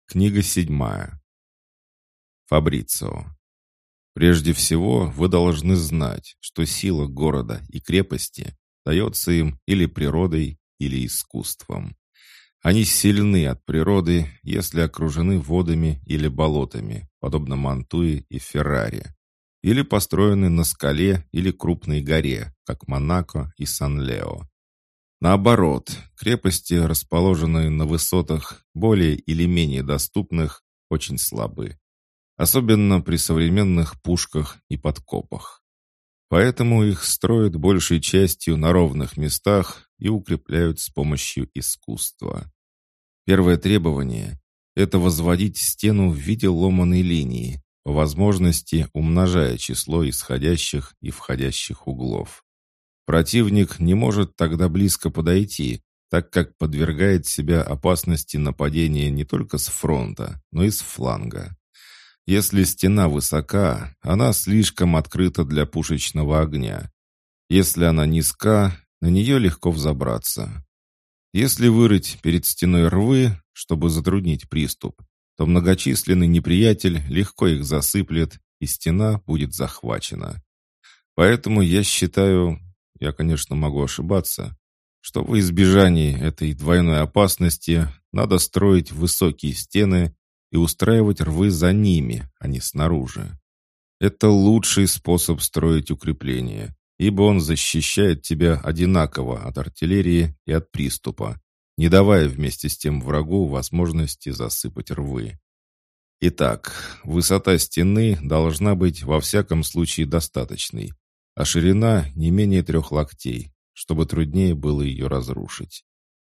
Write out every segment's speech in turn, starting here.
Книга 7. Фабрицио. Прежде всего, вы должны знать, что сила города и крепости дается им или природой, или искусством. Они сильны от природы, если окружены водами или болотами, подобно Мантуе и Ферраре, или построены на скале или крупной горе, как Монако и Сан-Лео. Наоборот, крепости, расположенные на высотах, более или менее доступных, очень слабы. Особенно при современных пушках и подкопах. Поэтому их строят большей частью на ровных местах и укрепляют с помощью искусства. Первое требование – это возводить стену в виде ломаной линии, по возможности умножая число исходящих и входящих углов. Противник не может тогда близко подойти, так как подвергает себя опасности нападения не только с фронта, но и с фланга. Если стена высока, она слишком открыта для пушечного огня. Если она низка, на нее легко взобраться. Если вырыть перед стеной рвы, чтобы затруднить приступ, то многочисленный неприятель легко их засыплет, и стена будет захвачена. Поэтому я считаю... Я, конечно, могу ошибаться, что во избежании этой двойной опасности надо строить высокие стены и устраивать рвы за ними, а не снаружи. Это лучший способ строить укрепление, ибо он защищает тебя одинаково от артиллерии и от приступа, не давая вместе с тем врагу возможности засыпать рвы. Итак, высота стены должна быть во всяком случае достаточной, а ширина не менее 3 локтей, чтобы труднее было ее разрушить.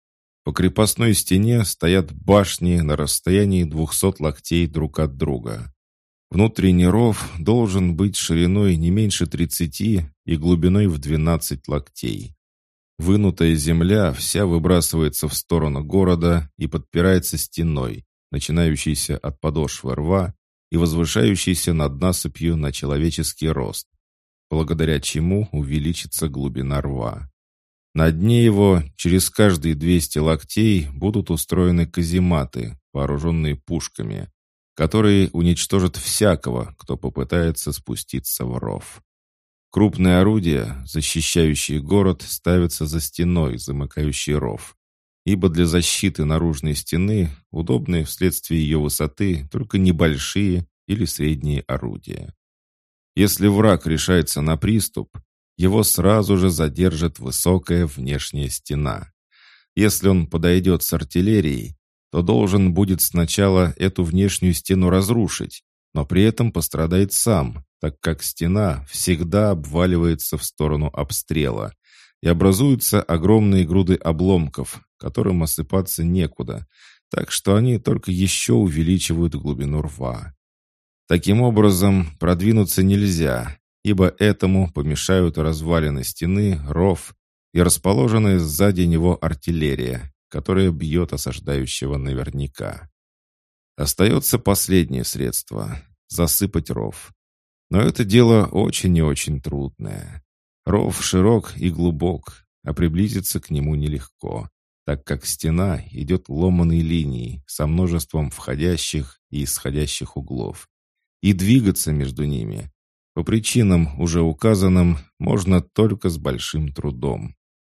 По крепостной стене стоят башни на расстоянии 200 локтей друг от друга. Внутренний ров должен быть шириной не меньше 30 и глубиной в 12 локтей. Вынутая земля вся выбрасывается в сторону города и подпирается стеной, начинающейся от подошвы рва и возвышающейся над насыпью на человеческий рост, благодаря чему увеличится глубина рва. На дне его через каждые 200 локтей будут устроены казематы, вооруженные пушками, которые уничтожат всякого, кто попытается спуститься в ров. Крупные орудия, защищающие город, ставятся за стеной, замыкающей ров, ибо для защиты наружной стены удобны вследствие ее высоты только небольшие или средние орудия. Если враг решается на приступ, его сразу же задержит высокая внешняя стена. Если он подойдет с артиллерией, то должен будет сначала эту внешнюю стену разрушить, но при этом пострадает сам, так как стена всегда обваливается в сторону обстрела, и образуются огромные груды обломков, которым осыпаться некуда, так что они только еще увеличивают глубину рва. Таким образом, продвинуться нельзя, ибо этому помешают развалины стены, ров и расположенная сзади него артиллерия, которая бьет осаждающего наверняка. Остается последнее средство — засыпать ров. Но это дело очень и очень трудное. Ров широк и глубок, а приблизиться к нему нелегко, так как стена идет ломаной линией со множеством входящих и исходящих углов. И двигаться между ними, по причинам, уже указанным, можно только с большим трудом.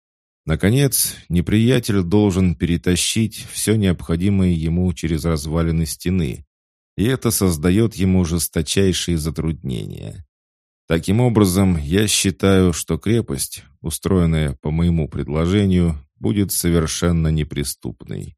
Наконец, неприятель должен перетащить все необходимое ему через развалины стены, и это создает ему жесточайшие затруднения. Таким образом, я считаю, что крепость, устроенная по моему предложению, будет совершенно неприступной.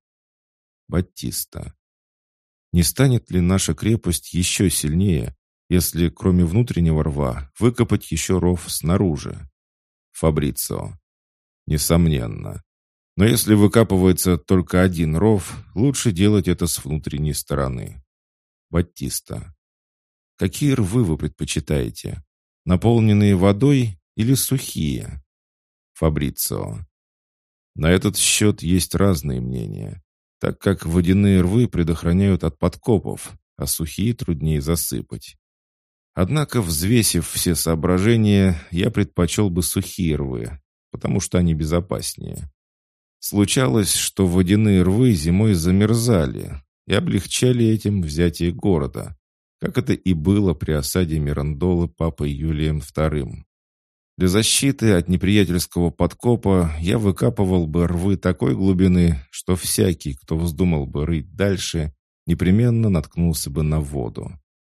Баттиста. Не станет ли наша крепость еще сильнее, если, кроме внутреннего рва, выкопать еще ров снаружи? Фабрицио. Несомненно. Но если выкапывается только один ров, лучше делать это с внутренней стороны. Баттиста. Какие рвы вы предпочитаете? Наполненные водой или сухие? Фабрицио. На этот счет есть разные мнения, так как водяные рвы предохраняют от подкопов, а сухие труднее засыпать. Однако, взвесив все соображения, я предпочел бы сухие рвы, потому что они безопаснее. Случалось, что водяные рвы зимой замерзали, и облегчали этим взятие города, как это и было при осаде Мирандолы папой Юлием II. Для защиты от неприятельского подкопа я выкапывал бы рвы такой глубины, что всякий, кто вздумал бы рыть дальше, непременно наткнулся бы на воду.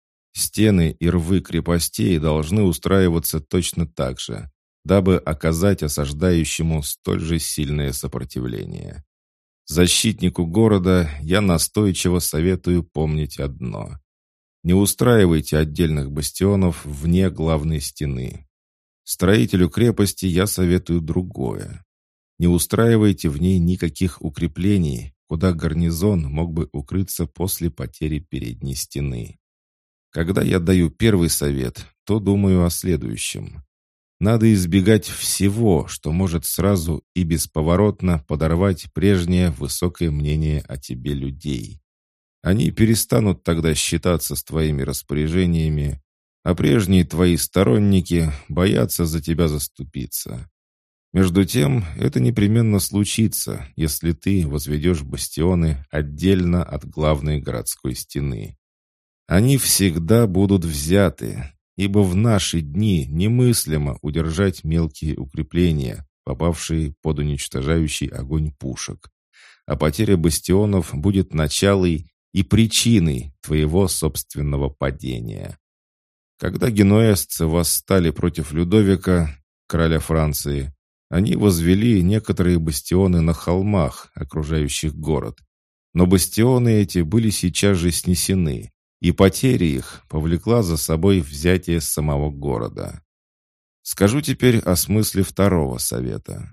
Стены и рвы крепостей должны устраиваться точно так же, дабы оказать осаждающему столь же сильное сопротивление. Защитнику города я настойчиво советую помнить одно: не устраивайте отдельных бастионов вне главной стены. Строителю крепости я советую другое: не устраивайте в ней никаких укреплений, куда гарнизон мог бы укрыться после потери передней стены. Когда я даю первый совет, то думаю о следующем. Надо избегать всего, что может сразу и бесповоротно подорвать прежнее высокое мнение о тебе людей. Они перестанут тогда считаться с твоими распоряжениями, а прежние твои сторонники боятся за тебя заступиться. Между тем, это непременно случится, если ты возведешь бастионы отдельно от главной городской стены. Они всегда будут взяты, ибо в наши дни немыслимо удержать мелкие укрепления, попавшие под уничтожающий огонь пушек, а потеря бастионов будет началом и причиной твоего собственного падения. Когда генуэзцы восстали против Людовика, короля Франции, они возвели некоторые бастионы на холмах, окружающих город. Но бастионы эти были сейчас же снесены, и потеря их повлекла за собой взятие самого города. Скажу теперь о смысле второго совета.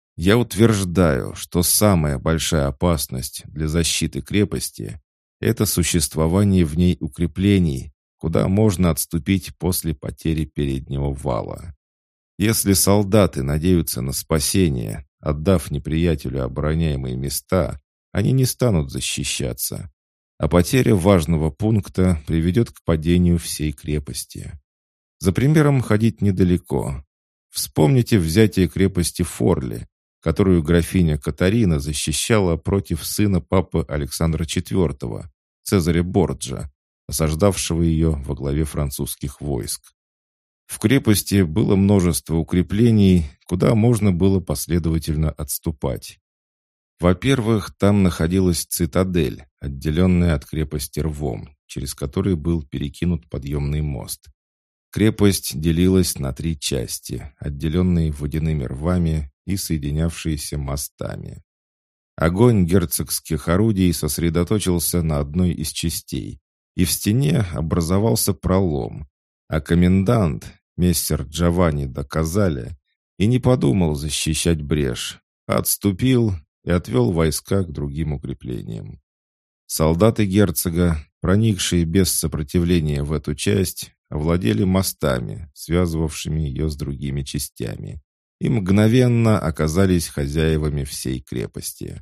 Я утверждаю, что самая большая опасность для защиты крепости – это существование в ней укреплений, куда можно отступить после потери переднего вала. Если солдаты надеются на спасение, отдав неприятелю обороняемые места, они не станут защищаться, а потеря важного пункта приведет к падению всей крепости. За примером ходить недалеко. Вспомните взятие крепости Форли, которую графиня Катарина защищала против сына папы Александра IV, Цезаря Борджа, осаждавшего ее во главе французских войск. В крепости было множество укреплений, куда можно было последовательно отступать. Во-первых, там находилась цитадель, отделенная от крепости рвом, через который был перекинут подъемный мост. Крепость делилась на 3 части, отделенные водяными рвами и соединявшиеся мостами. Огонь герцогских орудий сосредоточился на одной из частей, и в стене образовался пролом, а комендант, мессер Джованни да Казале, и не подумал защищать брешь, а отступил и отвел войска к другим укреплениям. Солдаты герцога, проникшие без сопротивления в эту часть, овладели мостами, связывавшими ее с другими частями, и мгновенно оказались хозяевами всей крепости.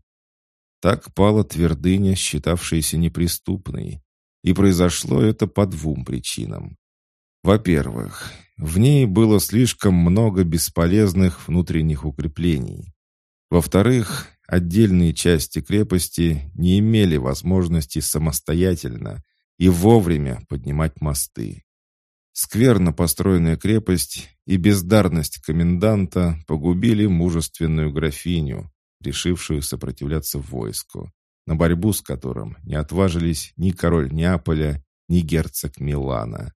Так пала твердыня, считавшаяся неприступной, и произошло это по 2 причинам. Во-первых, в ней было слишком много бесполезных внутренних укреплений. Во-вторых, отдельные части крепости не имели возможности самостоятельно и вовремя поднимать мосты. Скверно построенная крепость и бездарность коменданта погубили мужественную графиню, решившую сопротивляться войску, на борьбу с которым не отважились ни король Неаполя, ни герцог Милана.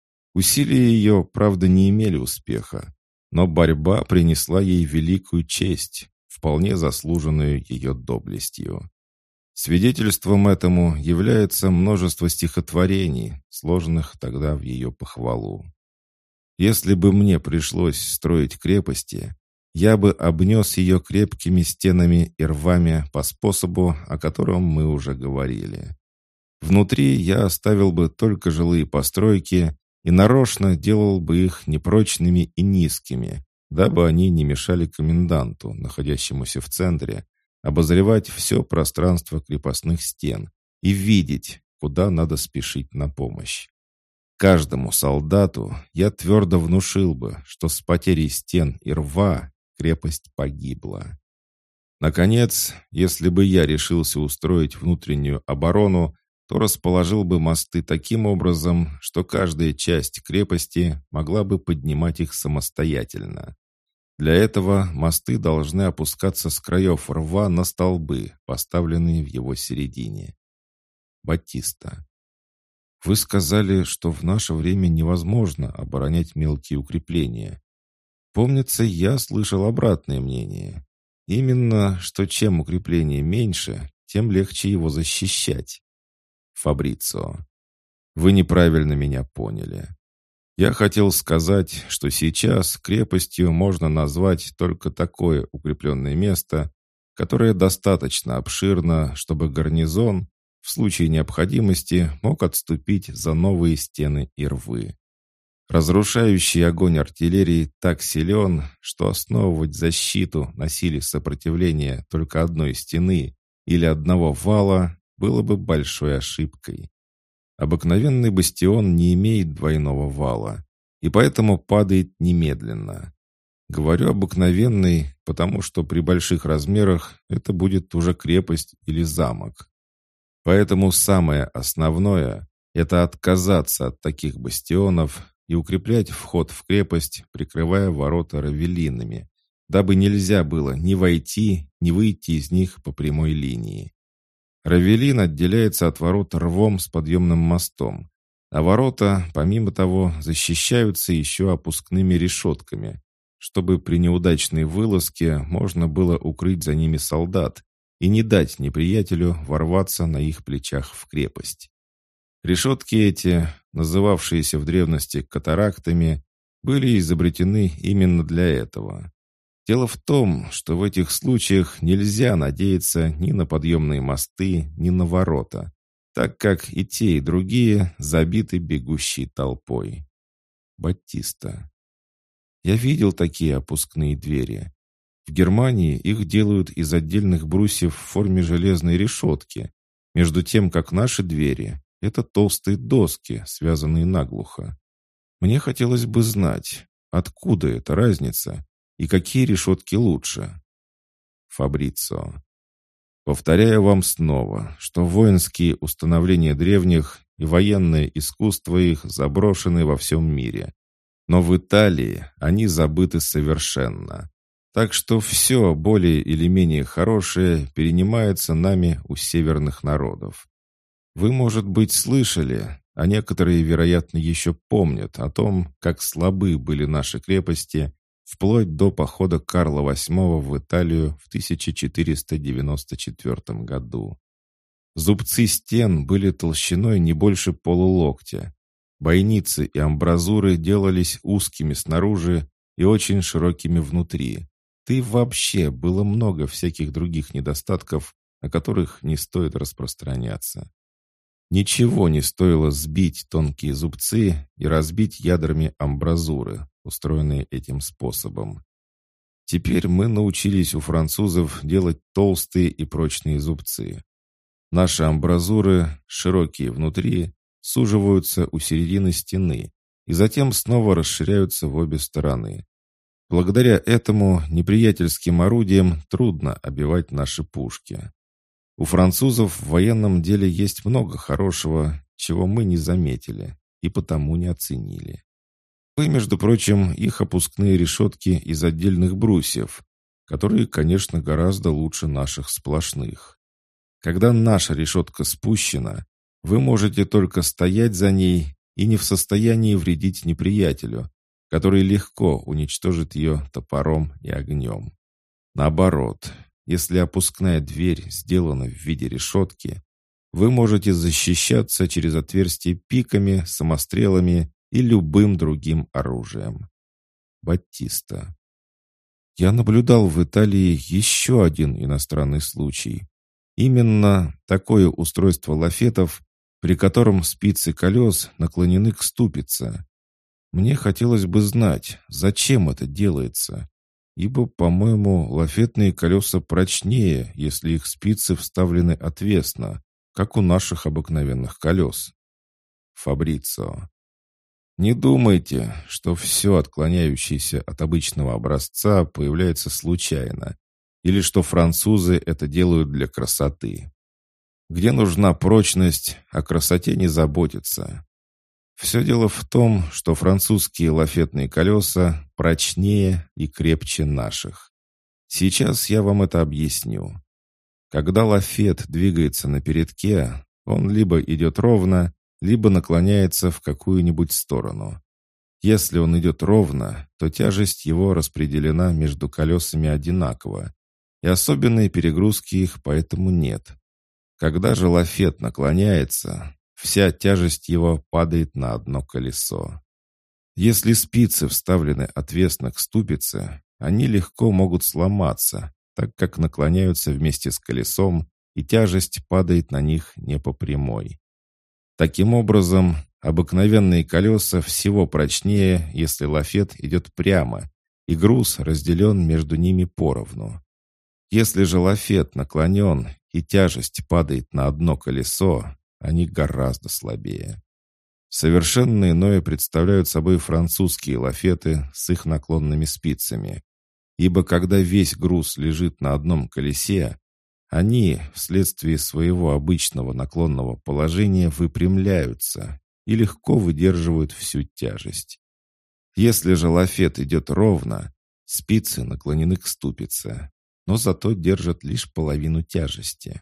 Усилия ее, правда, не имели успеха, но борьба принесла ей великую честь, вполне заслуженную ее доблестью. Свидетельством этому является множество стихотворений, сложенных тогда в ее похвалу. Если бы мне пришлось строить крепости, я бы обнес ее крепкими стенами и рвами по способу, о котором мы уже говорили. Внутри я оставил бы только жилые постройки и нарочно делал бы их непрочными и низкими, дабы они не мешали коменданту, находящемуся в центре, обозревать все пространство крепостных стен и видеть, куда надо спешить на помощь. Каждому солдату я твердо внушил бы, что с потерей стен и рва крепость погибла. Наконец, если бы я решился устроить внутреннюю оборону, то расположил бы мосты таким образом, что каждая часть крепости могла бы поднимать их самостоятельно. Для этого мосты должны опускаться с краев рва на столбы, поставленные в его середине. Батиста. Вы сказали, что в наше время невозможно оборонять мелкие укрепления. Помнится, я слышал обратное мнение. Именно, что чем укрепление меньше, тем легче его защищать. Фабрицио. Вы неправильно меня поняли. Я хотел сказать, что сейчас крепостью можно назвать только такое укрепленное место, которое достаточно обширно, чтобы гарнизон в случае необходимости мог отступить за новые стены и рвы. Разрушающий огонь артиллерии так силен, что основывать защиту на силе сопротивления только одной стены или одного вала было бы большой ошибкой. Обыкновенный бастион не имеет двойного вала, и поэтому падает немедленно. Говорю обыкновенный, потому что при больших размерах это будет уже крепость или замок. Поэтому самое основное – это отказаться от таких бастионов и укреплять вход в крепость, прикрывая ворота равелинами, дабы нельзя было ни войти, ни выйти из них по прямой линии. Равелин отделяется от ворот рвом с подъемным мостом, а ворота, помимо того, защищаются еще опускными решетками, чтобы при неудачной вылазке можно было укрыть за ними солдат и не дать неприятелю ворваться на их плечах в крепость. Решетки эти, называвшиеся в древности катарактами, были изобретены именно для этого. Дело в том, что в этих случаях нельзя надеяться ни на подъемные мосты, ни на ворота, так как и те, и другие забиты бегущей толпой. Батиста. Я видел такие опускные двери. В Германии их делают из отдельных брусьев в форме железной решетки, между тем, как наши двери — это толстые доски, связанные наглухо. Мне хотелось бы знать, откуда эта разница и какие решетки лучше. Фабрицио. Повторяю вам снова, что воинские установления древних и военное искусство их заброшены во всем мире. Но в Италии они забыты совершенно. Так что все более или менее хорошее перенимается нами у северных народов. Вы, может быть, слышали, а некоторые, вероятно, еще помнят о том, как слабы были наши крепости вплоть до похода Карла VIII в Италию в 1494 году. Зубцы стен были толщиной не больше полулоктя. Бойницы и амбразуры делались узкими снаружи и очень широкими внутри. Да и вообще было много всяких других недостатков, о которых не стоит распространяться. Ничего не стоило сбить тонкие зубцы и разбить ядрами амбразуры, устроенные этим способом. Теперь мы научились у французов делать толстые и прочные зубцы. Наши амбразуры, широкие внутри, суживаются у середины стены и затем снова расширяются в обе стороны. Благодаря этому неприятельским орудиям трудно обивать наши пушки. У французов в военном деле есть много хорошего, чего мы не заметили и потому не оценили. И, между прочим, их опускные решетки из отдельных брусьев, которые, конечно, гораздо лучше наших сплошных. Когда наша решетка спущена, вы можете только стоять за ней и не в состоянии вредить неприятелю, который легко уничтожит ее топором и огнем. Наоборот, если опускная дверь сделана в виде решетки, вы можете защищаться через отверстие пиками, самострелами и любым другим оружием. Батиста. Я наблюдал в Италии еще один иностранный случай. Именно такое устройство лафетов, при котором спицы колес наклонены к ступице. Мне хотелось бы знать, зачем это делается, ибо, по-моему, лафетные колеса прочнее, если их спицы вставлены отвесно, как у наших обыкновенных колес. Фабрицио. Не думайте, что все отклоняющееся от обычного образца появляется случайно, или что французы это делают для красоты. Где нужна прочность, о красоте не заботятся. Все дело в том, что французские лафетные колеса прочнее и крепче наших. Сейчас я вам это объясню. Когда лафет двигается на передке, он либо идет ровно, либо наклоняется в какую-нибудь сторону. Если он идет ровно, то тяжесть его распределена между колесами одинаково, и особенной перегрузки их поэтому нет. Когда же лафет наклоняется, вся тяжесть его падает на одно колесо. Если спицы вставлены отвесно к ступице, они легко могут сломаться, так как наклоняются вместе с колесом, и тяжесть падает на них не по прямой. Таким образом, обыкновенные колеса всего прочнее, если лафет идет прямо, и груз разделен между ними поровну. Если же лафет наклонен, и тяжесть падает на одно колесо, они гораздо слабее. Совершенно иное представляют собой французские лафеты с их наклонными спицами, ибо когда весь груз лежит на одном колесе, они, вследствие своего обычного наклонного положения, выпрямляются и легко выдерживают всю тяжесть. Если же лафет идет ровно, спицы наклонены к ступице, но зато держат лишь половину тяжести.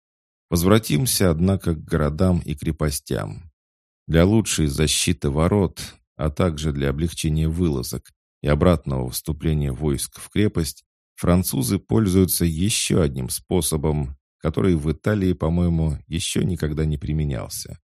Возвратимся, однако, к городам и крепостям. Для лучшей защиты ворот, а также для облегчения вылазок и обратного вступления войск в крепость, французы пользуются еще одним способом, который в Италии, по-моему, еще никогда не применялся.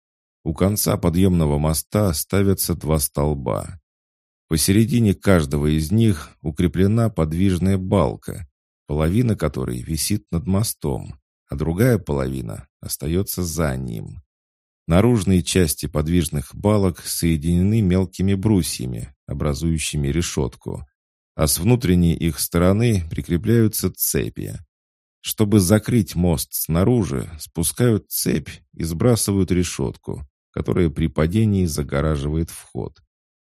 У конца подъемного моста ставятся два столба. Посередине каждого из них укреплена подвижная балка, половина которой висит над мостом, а другая половина остается за ним. Наружные части подвижных балок соединены мелкими брусьями, образующими решетку, а с внутренней их стороны прикрепляются цепи. Чтобы закрыть мост снаружи, спускают цепь и сбрасывают решетку, которая при падении загораживает вход.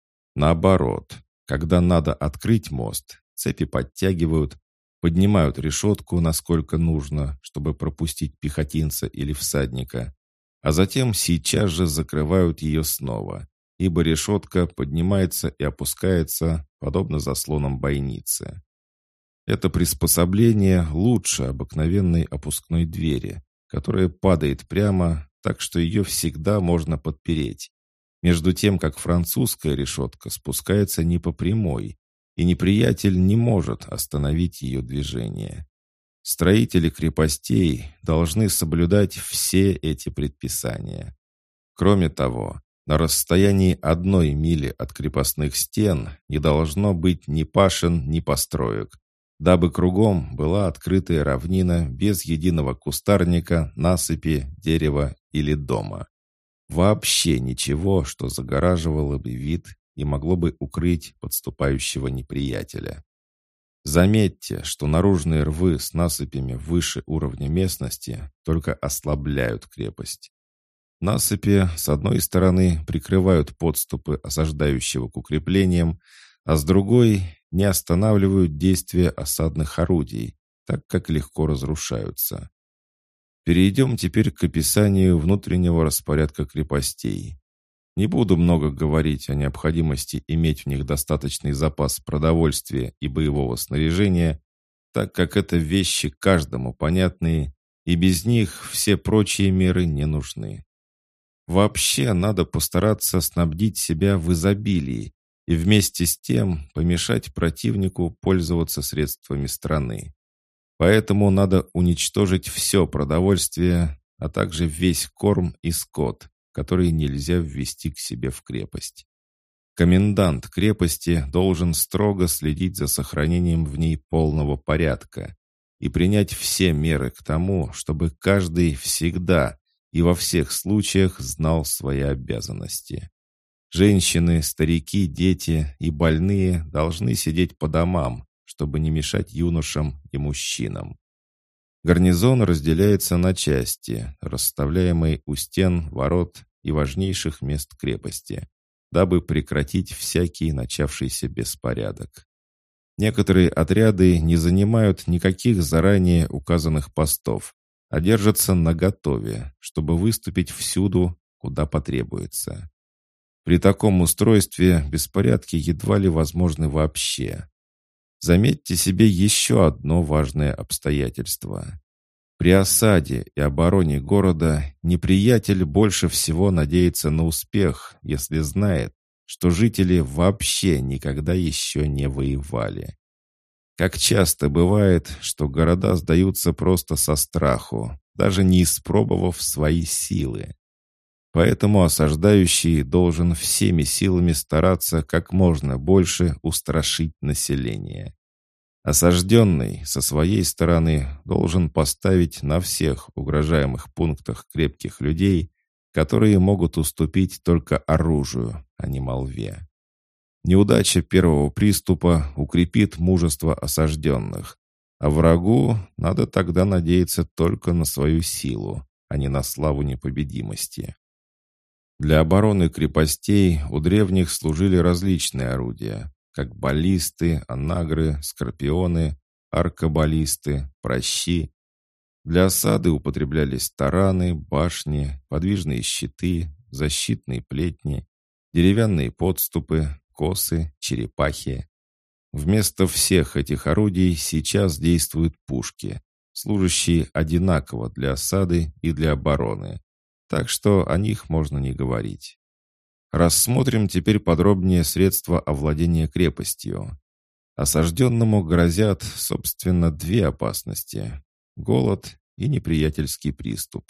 Наоборот, когда надо открыть мост, цепи подтягивают, поднимают решетку, насколько нужно, чтобы пропустить пехотинца или всадника, а затем сейчас же закрывают ее снова, ибо решетка поднимается и опускается, подобно заслонам бойницы. Это приспособление лучше обыкновенной опускной двери, которая падает прямо, так что ее всегда можно подпереть, между тем как французская решетка спускается не по прямой, и неприятель не может остановить ее движение. Строители крепостей должны соблюдать все эти предписания. Кроме того, на расстоянии 1 мили от крепостных стен не должно быть ни пашен, ни построек, дабы кругом была открытая равнина без единого кустарника, насыпи, дерева или дома. Вообще ничего, что загораживало бы вид и могло бы укрыть подступающего неприятеля. Заметьте, что наружные рвы с насыпями выше уровня местности только ослабляют крепость. Насыпи, с одной стороны, прикрывают подступы осаждающего к укреплениям, а с другой не останавливают действие осадных орудий, так как легко разрушаются. Перейдем теперь к описанию внутреннего распорядка крепостей. Не буду много говорить о необходимости иметь в них достаточный запас продовольствия и боевого снаряжения, так как это вещи каждому понятные, и без них все прочие меры не нужны. Вообще надо постараться снабдить себя в изобилии и вместе с тем помешать противнику пользоваться средствами страны. Поэтому надо уничтожить все продовольствие, а также весь корм и скот, который нельзя ввести к себе в крепость. Комендант крепости должен строго следить за сохранением в ней полного порядка и принять все меры к тому, чтобы каждый всегда и во всех случаях знал свои обязанности. Женщины, старики, дети и больные должны сидеть по домам, чтобы не мешать юношам и мужчинам. Гарнизон разделяется на части, расставляемые у стен, ворот и важнейших мест крепости, дабы прекратить всякий начавшийся беспорядок. Некоторые отряды не занимают никаких заранее указанных постов, а держатся наготове, чтобы выступить всюду, куда потребуется. При таком устройстве беспорядки едва ли возможны вообще. Заметьте себе еще одно важное обстоятельство. При осаде и обороне города неприятель больше всего надеется на успех, если знает, что жители вообще никогда еще не воевали. Как часто бывает, что города сдаются просто со страху, даже не испробовав свои силы. Поэтому осаждающий должен всеми силами стараться как можно больше устрашить население. Осажденный, со своей стороны, должен поставить на всех угрожаемых пунктах крепких людей, которые могут уступить только оружию, а не молве. Неудача первого приступа укрепит мужество осажденных, а врагу надо тогда надеяться только на свою силу, а не на славу непобедимости. Для обороны крепостей у древних служили различные орудия, как баллисты, анагры, скорпионы, аркабаллисты, пращи. Для осады употреблялись тараны, башни, подвижные щиты, защитные плетни, деревянные подступы, косы, черепахи. Вместо всех этих орудий сейчас действуют пушки, служащие одинаково для осады и для обороны, так что о них можно не говорить. Рассмотрим теперь подробнее средства овладения крепостью. Осажденному грозят, собственно, две опасности – голод и неприятельский приступ.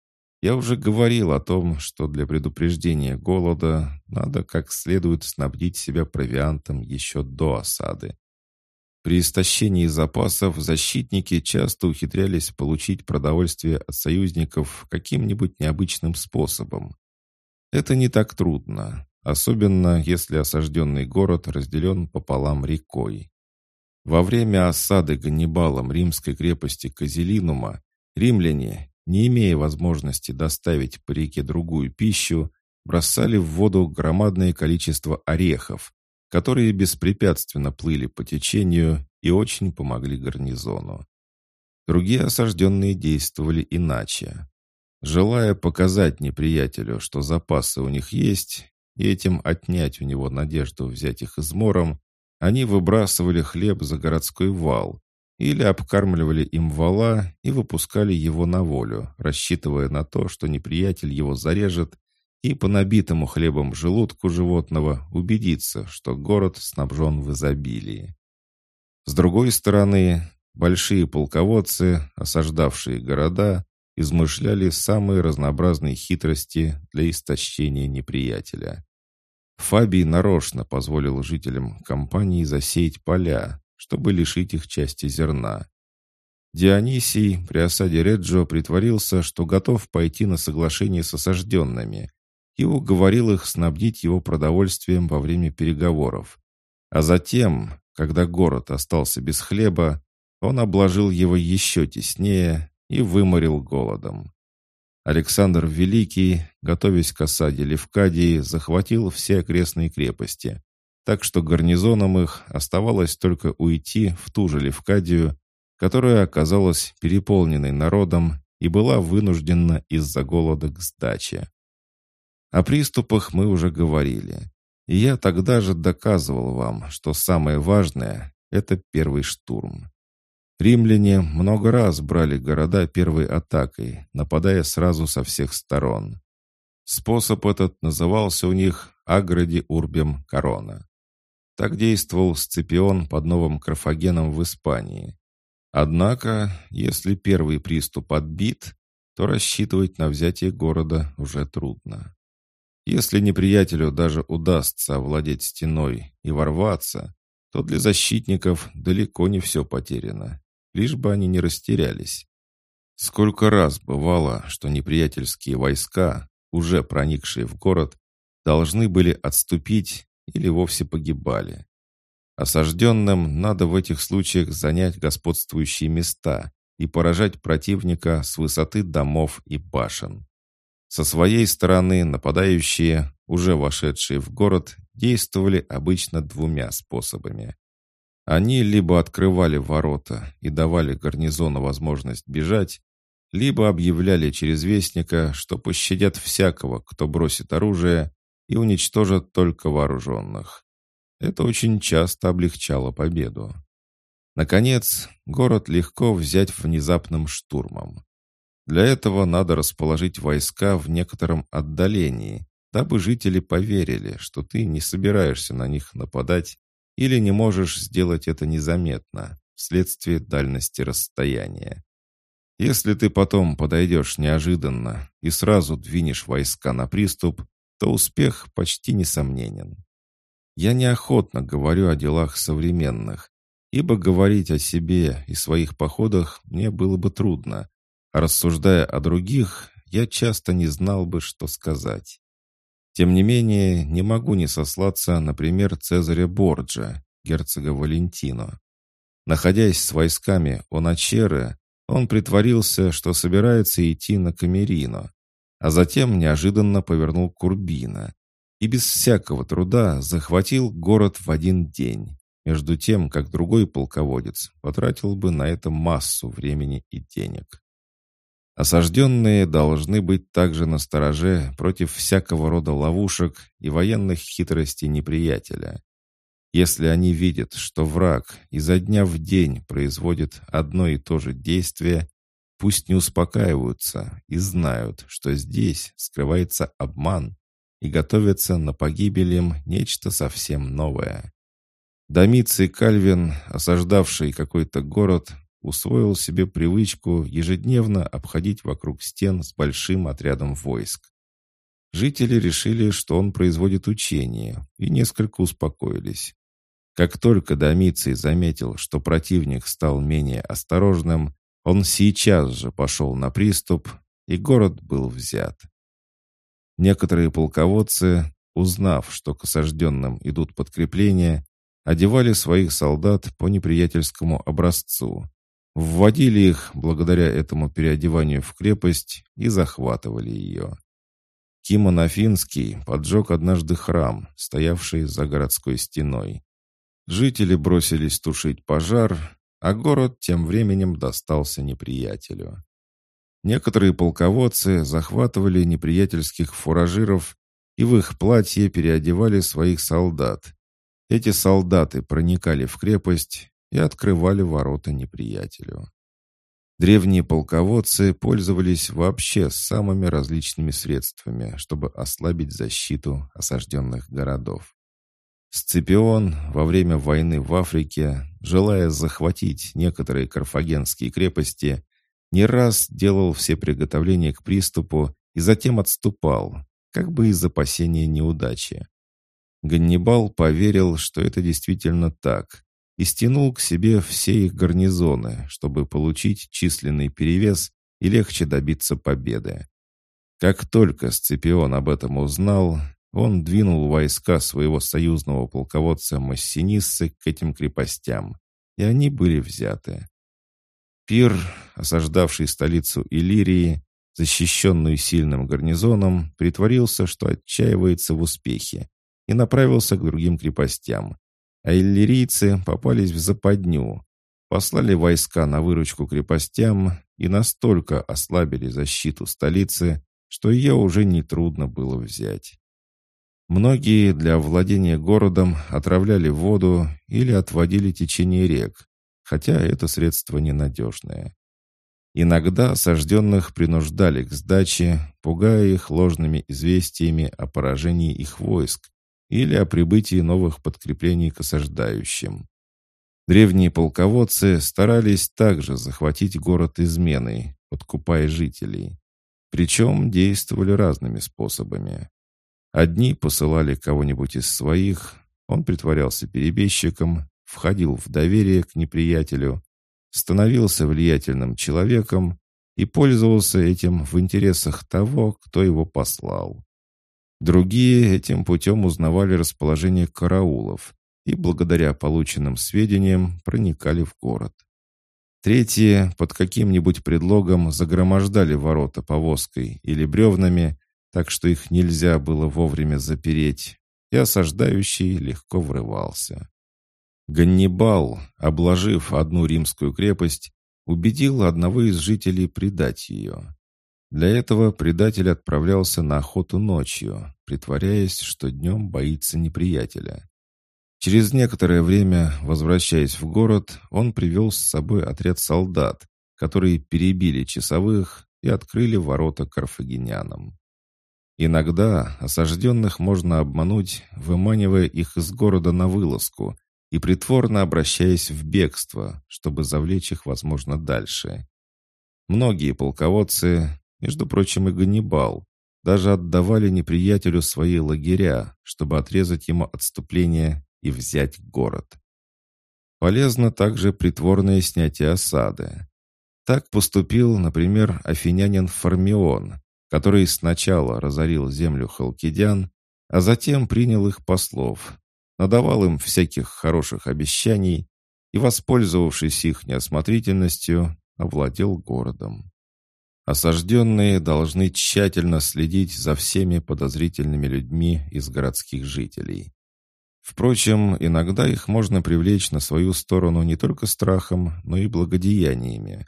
Я уже говорил о том, что для предупреждения голода надо как следует снабдить себя провиантом еще до осады. При истощении запасов защитники часто ухитрялись получить продовольствие от союзников каким-нибудь необычным способом. Это не так трудно, особенно если осажденный город разделен пополам рекой. Во время осады Ганнибалом римской крепости Козелинума римляне, не имея возможности доставить по реке другую пищу, бросали в воду громадное количество орехов, которые беспрепятственно плыли по течению и очень помогли гарнизону. Другие осажденные действовали иначе. Желая показать неприятелю, что запасы у них есть, и этим отнять у него надежду взять их измором, они выбрасывали хлеб за городской вал или обкармливали им вала и выпускали его на волю, рассчитывая на то, что неприятель его зарежет и по набитому хлебом желудку животного убедится, что город снабжен в изобилии. С другой стороны, большие полководцы, осаждавшие города, измышляли самые разнообразные хитрости для истощения неприятеля. Фабий нарочно позволил жителям кампании засеять поля, чтобы лишить их части зерна. Дионисий при осаде Реджио притворился, что готов пойти на соглашение с осажденными, и уговорил их снабдить его продовольствием во время переговоров. А затем, когда город остался без хлеба, он обложил его еще теснее и выморил голодом. Александр Великий, готовясь к осаде Левкадии, захватил все окрестные крепости, так что гарнизонам их оставалось только уйти в ту же Левкадию, которая оказалась переполненной народом и была вынуждена из-за голода к сдаче. О приступах мы уже говорили, и я тогда же доказывал вам, что самое важное – это первый штурм. Римляне много раз брали города первой атакой, нападая сразу со всех сторон. Способ этот назывался у них «агради урбем корона». Так действовал Сципион под Новым Карфагеном в Испании. Однако, если первый приступ отбит, то рассчитывать на взятие города уже трудно. Если неприятелю даже удастся овладеть стеной и ворваться, то для защитников далеко не все потеряно, лишь бы они не растерялись. Сколько раз бывало, что неприятельские войска, уже проникшие в город, должны были отступить или вовсе погибали. Осажденным надо в этих случаях занять господствующие места и поражать противника с высоты домов и башен. Со своей стороны нападающие, уже вошедшие в город, действовали обычно двумя способами. Они либо открывали ворота и давали гарнизону возможность бежать, либо объявляли через вестника, что пощадят всякого, кто бросит оружие, и уничтожат только вооруженных. Это очень часто облегчало победу. Наконец, город легко взять внезапным штурмом. Для этого надо расположить войска в некотором отдалении, дабы жители поверили, что ты не собираешься на них нападать или не можешь сделать это незаметно, вследствие дальности расстояния. Если ты потом подойдешь неожиданно и сразу двинешь войска на приступ, то успех почти несомненен. Я неохотно говорю о делах современных, ибо говорить о себе и своих походах мне было бы трудно, а рассуждая о других, я часто не знал бы, что сказать. Тем не менее, не могу не сослаться на пример Цезаря Борджа, герцога Валентино. Находясь с войсками у Начеры, он притворился, что собирается идти на Камерино, а затем неожиданно повернул к Урбино и без всякого труда захватил город в один день, между тем, как другой полководец потратил бы на это массу времени и денег. Осажденные должны быть также настороже против всякого рода ловушек и военных хитростей неприятеля. Если они видят, что враг изо дня в день производит одно и то же действие, пусть не успокаиваются и знают, что здесь скрывается обман и готовится на погибель им нечто совсем новое. Домиций Кальвин, осаждавший какой-то город, усвоил себе привычку ежедневно обходить вокруг стен с большим отрядом войск. Жители решили, что он производит учения, и несколько успокоились. Как только Домиций заметил, что противник стал менее осторожным, он сейчас же пошел на приступ, и город был взят. Некоторые полководцы, узнав, что к осажденным идут подкрепления, одевали своих солдат по неприятельскому образцу, вводили их благодаря этому переодеванию в крепость и захватывали ее. Кимон Афинский поджег однажды храм, стоявший за городской стеной. Жители бросились тушить пожар, а город тем временем достался неприятелю. Некоторые полководцы захватывали неприятельских фуражиров и в их платье переодевали своих солдат. Эти солдаты проникали в крепость и открывали ворота неприятелю. Древние полководцы пользовались вообще самыми различными средствами, чтобы ослабить защиту осажденных городов. Сципион во время войны в Африке, желая захватить некоторые карфагенские крепости, не раз делал все приготовления к приступу и затем отступал, как бы из опасения неудачи. Ганнибал поверил, что это действительно так, и стянул к себе все их гарнизоны, чтобы получить численный перевес и легче добиться победы. Как только Сципион об этом узнал, он двинул войска своего союзного полководца Массиниссы к этим крепостям, и они были взяты. Пир, осаждавший столицу Иллирии, защищенную сильным гарнизоном, притворился, что отчаивается в успехе, и направился к другим крепостям, а иллирийцы попались в западню, послали войска на выручку крепостям и настолько ослабили защиту столицы, что ее уже нетрудно было взять. Многие для овладения городом отравляли воду или отводили течение рек, хотя это средство ненадежное. Иногда осажденных принуждали к сдаче, пугая их ложными известиями о поражении их войск или о прибытии новых подкреплений к осаждающим. Древние полководцы старались также захватить город изменой, подкупая жителей. Причем действовали разными способами. Одни посылали кого-нибудь из своих, он притворялся перебежчиком, входил в доверие к неприятелю, становился влиятельным человеком и пользовался этим в интересах того, кто его послал. Другие этим путем узнавали расположение караулов и благодаря полученным сведениям проникали в город. Третьи под каким-нибудь предлогом загромождали ворота повозкой или бревнами, так что их нельзя было вовремя запереть, и осаждающий легко врывался. Ганнибал, обложив одну римскую крепость, убедил одного из жителей предать ее. Для этого предатель отправлялся на охоту ночью, притворяясь, что днем боится неприятеля. Через некоторое время, возвращаясь в город, он привел с собой отряд солдат, которые перебили часовых и открыли ворота карфагенянам. Иногда осажденных можно обмануть, выманивая их из города на вылазку и притворно обращаясь в бегство, чтобы завлечь их, возможно, дальше. Многие полководцы, между прочим, и Ганнибал, даже отдавали неприятелю свои лагеря, чтобы отрезать ему отступление и взять город. Полезно также притворное снятие осады. Так поступил, например, афинянин Фармион, который сначала разорил землю халкидян, а затем принял их послов, надавал им всяких хороших обещаний и, воспользовавшись их неосмотрительностью, овладел городом. Осажденные должны тщательно следить за всеми подозрительными людьми из городских жителей. Впрочем, иногда их можно привлечь на свою сторону не только страхом, но и благодеяниями.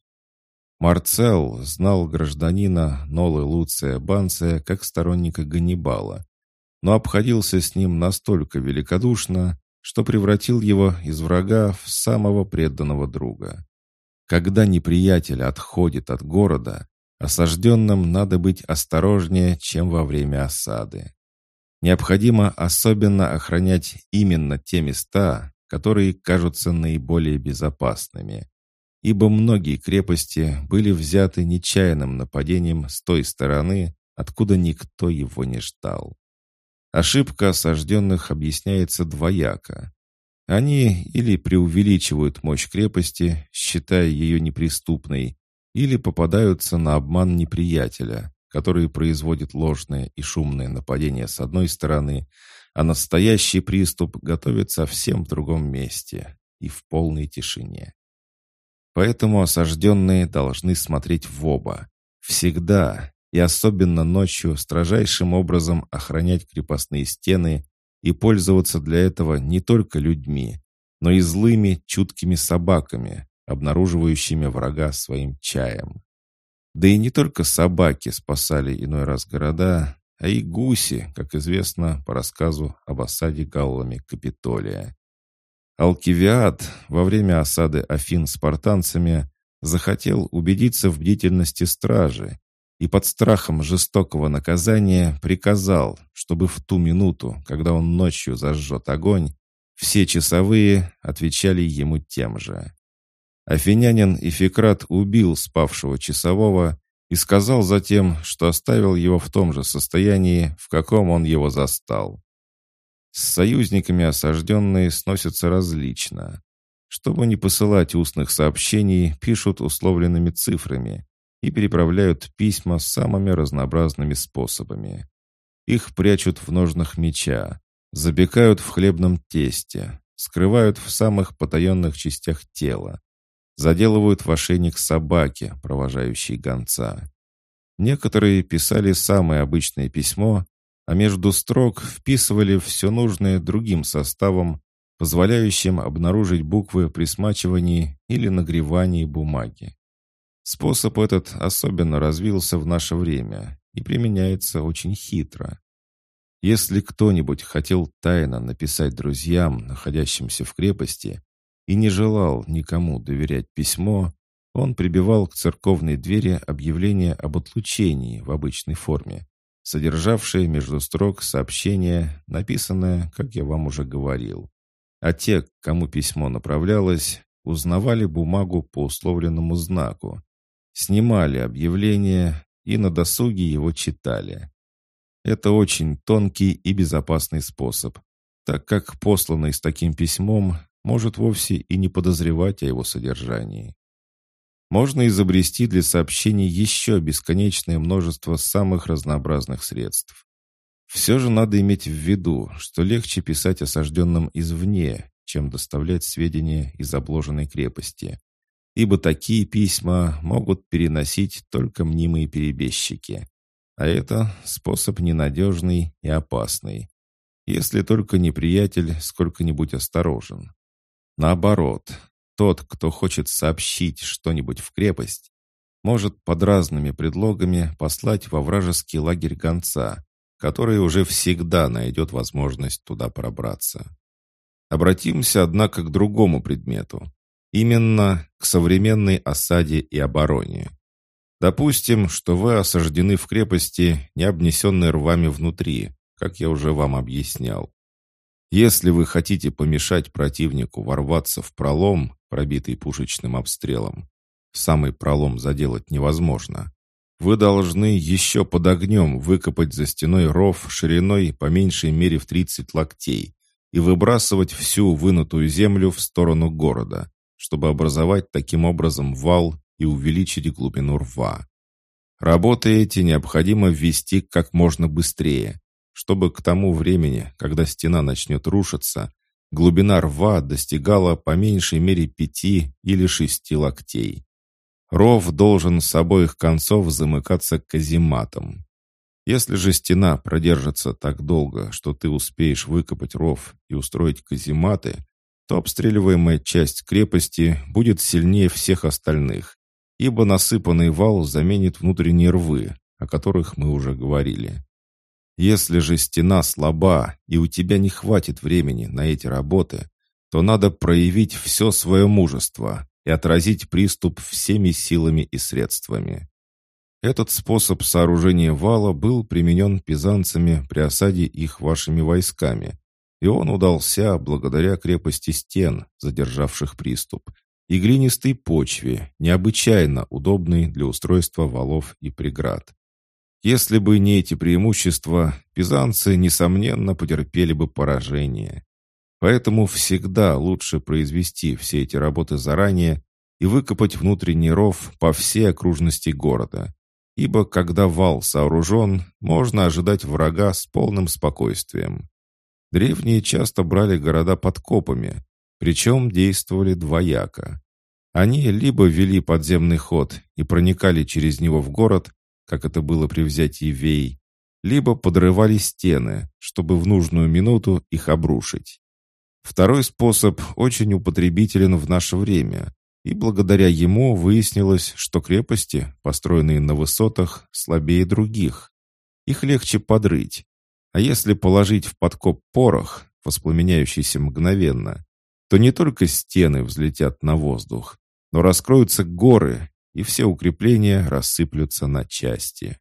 Марцел знал гражданина Нолы Луция Банция как сторонника Ганнибала, но обходился с ним настолько великодушно, что превратил его из врага в самого преданного друга. Когда неприятель отходит от города, осажденным надо быть осторожнее, чем во время осады. Необходимо особенно охранять именно те места, которые кажутся наиболее безопасными, ибо многие крепости были взяты нечаянным нападением с той стороны, откуда никто его не ждал. Ошибка осажденных объясняется двояко. Они или преувеличивают мощь крепости, считая ее неприступной, или попадаются на обман неприятеля, который производит ложное и шумное нападение с одной стороны, а настоящий приступ готовит совсем в другом месте и в полной тишине. Поэтому осажденные должны смотреть в оба, всегда и особенно ночью строжайшим образом охранять крепостные стены и пользоваться для этого не только людьми, но и злыми, чуткими собаками, обнаруживающими врага своим чаем. Да и не только собаки спасали иной раз города, а и гуси, как известно по рассказу об осаде галлами Капитолия. Алкивиад во время осады Афин спартанцами захотел убедиться в бдительности стражи и под страхом жестокого наказания приказал, чтобы в ту минуту, когда он ночью зажжет огонь, все часовые отвечали ему тем же. Афинянин Ификрат убил спавшего часового и сказал затем, что оставил его в том же состоянии, в каком он его застал. С союзниками осажденные сносятся различно. Чтобы не посылать устных сообщений, пишут условленными цифрами и переправляют письма самыми разнообразными способами. Их прячут в ножнах меча, запекают в хлебном тесте, скрывают в самых потаенных частях тела, заделывают в ошейник собаки, провожающей гонца. Некоторые писали самое обычное письмо, а между строк вписывали все нужное другим составом, позволяющим обнаружить буквы при смачивании или нагревании бумаги. Способ этот особенно развился в наше время и применяется очень хитро. Если кто-нибудь хотел тайно написать друзьям, находящимся в крепости, и не желал никому доверять письмо, он прибивал к церковной двери объявление об отлучении в обычной форме, содержавшее между строк сообщение, написанное, как я вам уже говорил. А те, к кому письмо направлялось, узнавали бумагу по условленному знаку, снимали объявление и на досуге его читали. Это очень тонкий и безопасный способ, так как посланный с таким письмом может вовсе и не подозревать о его содержании. Можно изобрести для сообщений еще бесконечное множество самых разнообразных средств. Все же надо иметь в виду, что легче писать осажденным извне, чем доставлять сведения из обложенной крепости, ибо такие письма могут переносить только мнимые перебежчики. А это способ ненадежный и опасный, если только неприятель сколько-нибудь осторожен. Наоборот, тот, кто хочет сообщить что-нибудь в крепость, может под разными предлогами послать во вражеский лагерь гонца, который уже всегда найдет возможность туда пробраться. Обратимся, однако, к другому предмету. Именно к современной осаде и обороне. Допустим, что вы осаждены в крепости, не обнесенной рвами внутри, как я уже вам объяснял. Если вы хотите помешать противнику ворваться в пролом, пробитый пушечным обстрелом, самый пролом заделать невозможно, вы должны еще под огнем выкопать за стеной ров шириной по меньшей мере в 30 локтей и выбрасывать всю вынутую землю в сторону города, чтобы образовать таким образом вал и увеличить глубину рва. Работы эти необходимо ввести как можно быстрее, чтобы к тому времени, когда стена начнет рушиться, глубина рва достигала по меньшей мере 5 или 6 локтей. Ров должен с обоих концов замыкаться казематом. Если же стена продержится так долго, что ты успеешь выкопать ров и устроить казематы, то обстреливаемая часть крепости будет сильнее всех остальных, ибо насыпанный вал заменит внутренние рвы, о которых мы уже говорили. Если же стена слаба, и у тебя не хватит времени на эти работы, то надо проявить все свое мужество и отразить приступ всеми силами и средствами. Этот способ сооружения вала был применен пизанцами при осаде их вашими войсками, и он удался благодаря крепости стен, задержавших приступ, и глинистой почве, необычайно удобной для устройства валов и преград. Если бы не эти преимущества, пизанцы, несомненно, потерпели бы поражение. Поэтому всегда лучше произвести все эти работы заранее и выкопать внутренний ров по всей окружности города, ибо когда вал сооружен, можно ожидать врага с полным спокойствием. Древние часто брали города подкопами, причем действовали двояко. Они либо вели подземный ход и проникали через него в город, как это было при взятии Вей, либо подрывали стены, чтобы в нужную минуту их обрушить. Второй способ очень употребителен в наше время, и благодаря ему выяснилось, что крепости, построенные на высотах, слабее других. Их легче подрыть. А если положить в подкоп порох, воспламеняющийся мгновенно, то не только стены взлетят на воздух, но раскроются горы, и все укрепления рассыплются на части.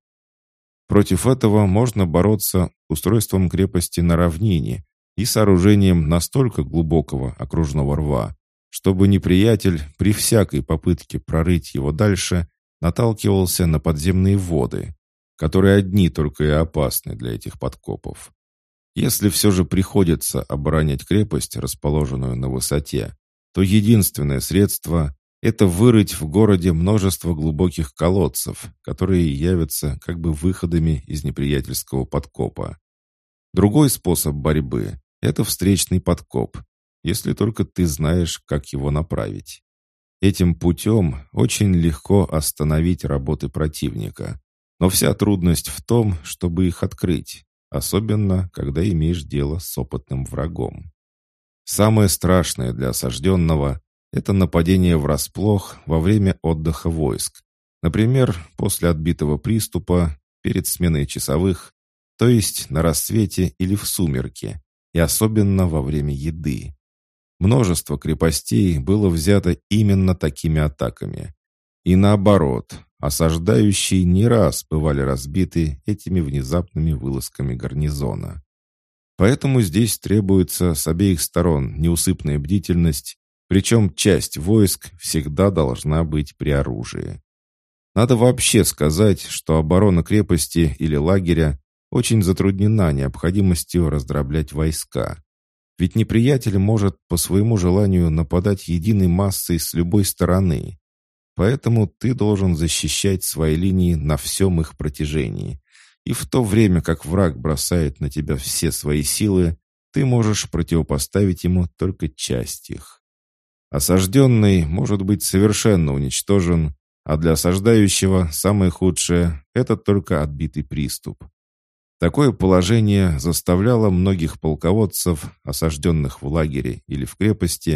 Против этого можно бороться устройством крепости на равнине и сооружением настолько глубокого окружного рва, чтобы неприятель при всякой попытке прорыть его дальше наталкивался на подземные воды, которые одни только и опасны для этих подкопов. Если все же приходится оборонять крепость, расположенную на высоте, то единственное средство — это вырыть в городе множество глубоких колодцев, которые явятся как бы выходами из неприятельского подкопа. Другой способ борьбы — это встречный подкоп, если только ты знаешь, как его направить. Этим путем очень легко остановить работы противника, но вся трудность в том, чтобы их открыть, особенно когда имеешь дело с опытным врагом. Самое страшное для осажденного — это нападение врасплох во время отдыха войск, например, после отбитого приступа, перед сменой часовых, то есть на рассвете или в сумерки, и особенно во время еды. Множество крепостей было взято именно такими атаками. И наоборот, осаждающие не раз бывали разбиты этими внезапными вылазками гарнизона. Поэтому здесь требуется с обеих сторон неусыпная бдительность, причем часть войск всегда должна быть при оружии. Надо вообще сказать, что оборона крепости или лагеря очень затруднена необходимостью раздроблять войска. Ведь неприятель может по своему желанию нападать единой массой с любой стороны. Поэтому ты должен защищать свои линии на всем их протяжении. И в то время как враг бросает на тебя все свои силы, ты можешь противопоставить ему только часть их. Осажденный может быть совершенно уничтожен, а для осаждающего самое худшее — это только отбитый приступ. Такое положение заставляло многих полководцев, осажденных в лагере или в крепости,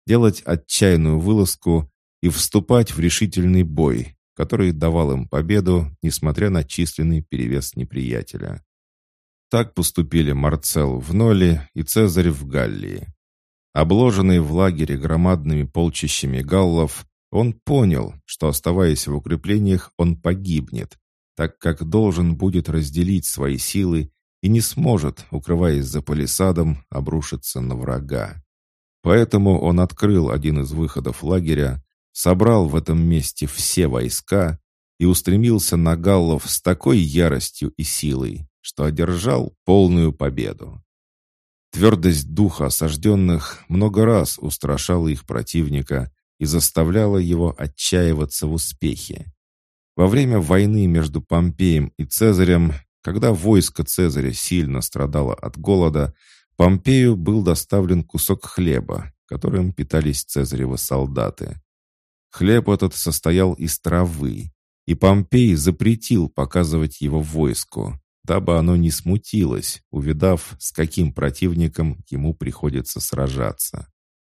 делать отчаянную вылазку и вступать в решительный бой, который давал им победу, несмотря на численный перевес неприятеля. Так поступили Марцел в Ноле и Цезарь в Галлии. Обложенный в лагере громадными полчищами галлов, он понял, что, оставаясь в укреплениях, он погибнет, так как должен будет разделить свои силы и не сможет, укрываясь за палисадом, обрушиться на врага. Поэтому он открыл один из выходов лагеря, собрал в этом месте все войска и устремился на галлов с такой яростью и силой, что одержал полную победу. Твердость духа осажденных много раз устрашала их противника и заставляла его отчаиваться в успехе. Во время войны между Помпеем и Цезарем, когда войско Цезаря сильно страдало от голода, Помпею был доставлен кусок хлеба, которым питались Цезаревы солдаты. Хлеб этот состоял из травы, и Помпей запретил показывать его войску, дабы оно не смутилось, увидав, с каким противником ему приходится сражаться.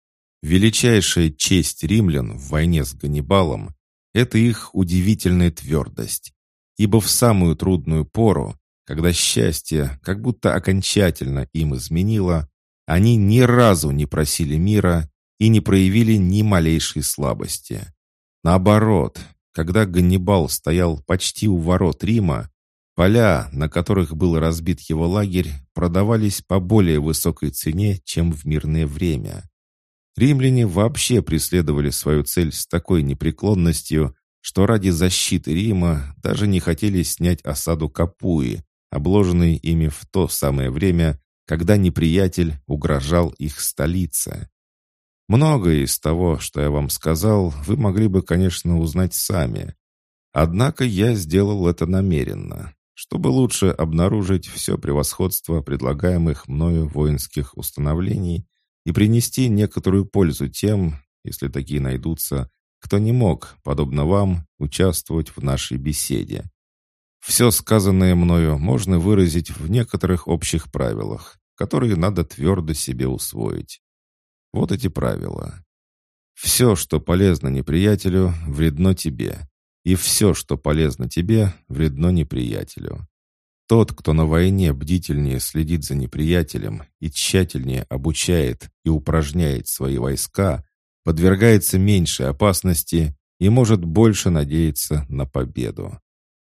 Величайшая честь римлян в войне с Ганнибалом – это их удивительная твердость, ибо в самую трудную пору, когда счастье как будто окончательно им изменило, они ни разу не просили мира и не проявили ни малейшей слабости. Наоборот, когда Ганнибал стоял почти у ворот Рима, поля, на которых был разбит его лагерь, продавались по более высокой цене, чем в мирное время. Римляне вообще преследовали свою цель с такой непреклонностью, что ради защиты Рима даже не хотели снять осаду Капуи, обложенной ими в то самое время, когда неприятель угрожал их столице. Многое из того, что я вам сказал, вы могли бы, конечно, узнать сами. Однако я сделал это намеренно, чтобы лучше обнаружить все превосходство предлагаемых мною воинских установлений и принести некоторую пользу тем, если такие найдутся, кто не мог, подобно вам, участвовать в нашей беседе. Все сказанное мною можно выразить в некоторых общих правилах, которые надо твердо себе усвоить. Вот эти правила. Все, что полезно неприятелю, вредно тебе, и все, что полезно тебе, вредно неприятелю. Тот, кто на войне бдительнее следит за неприятелем и тщательнее обучает и упражняет свои войска, подвергается меньшей опасности и может больше надеяться на победу.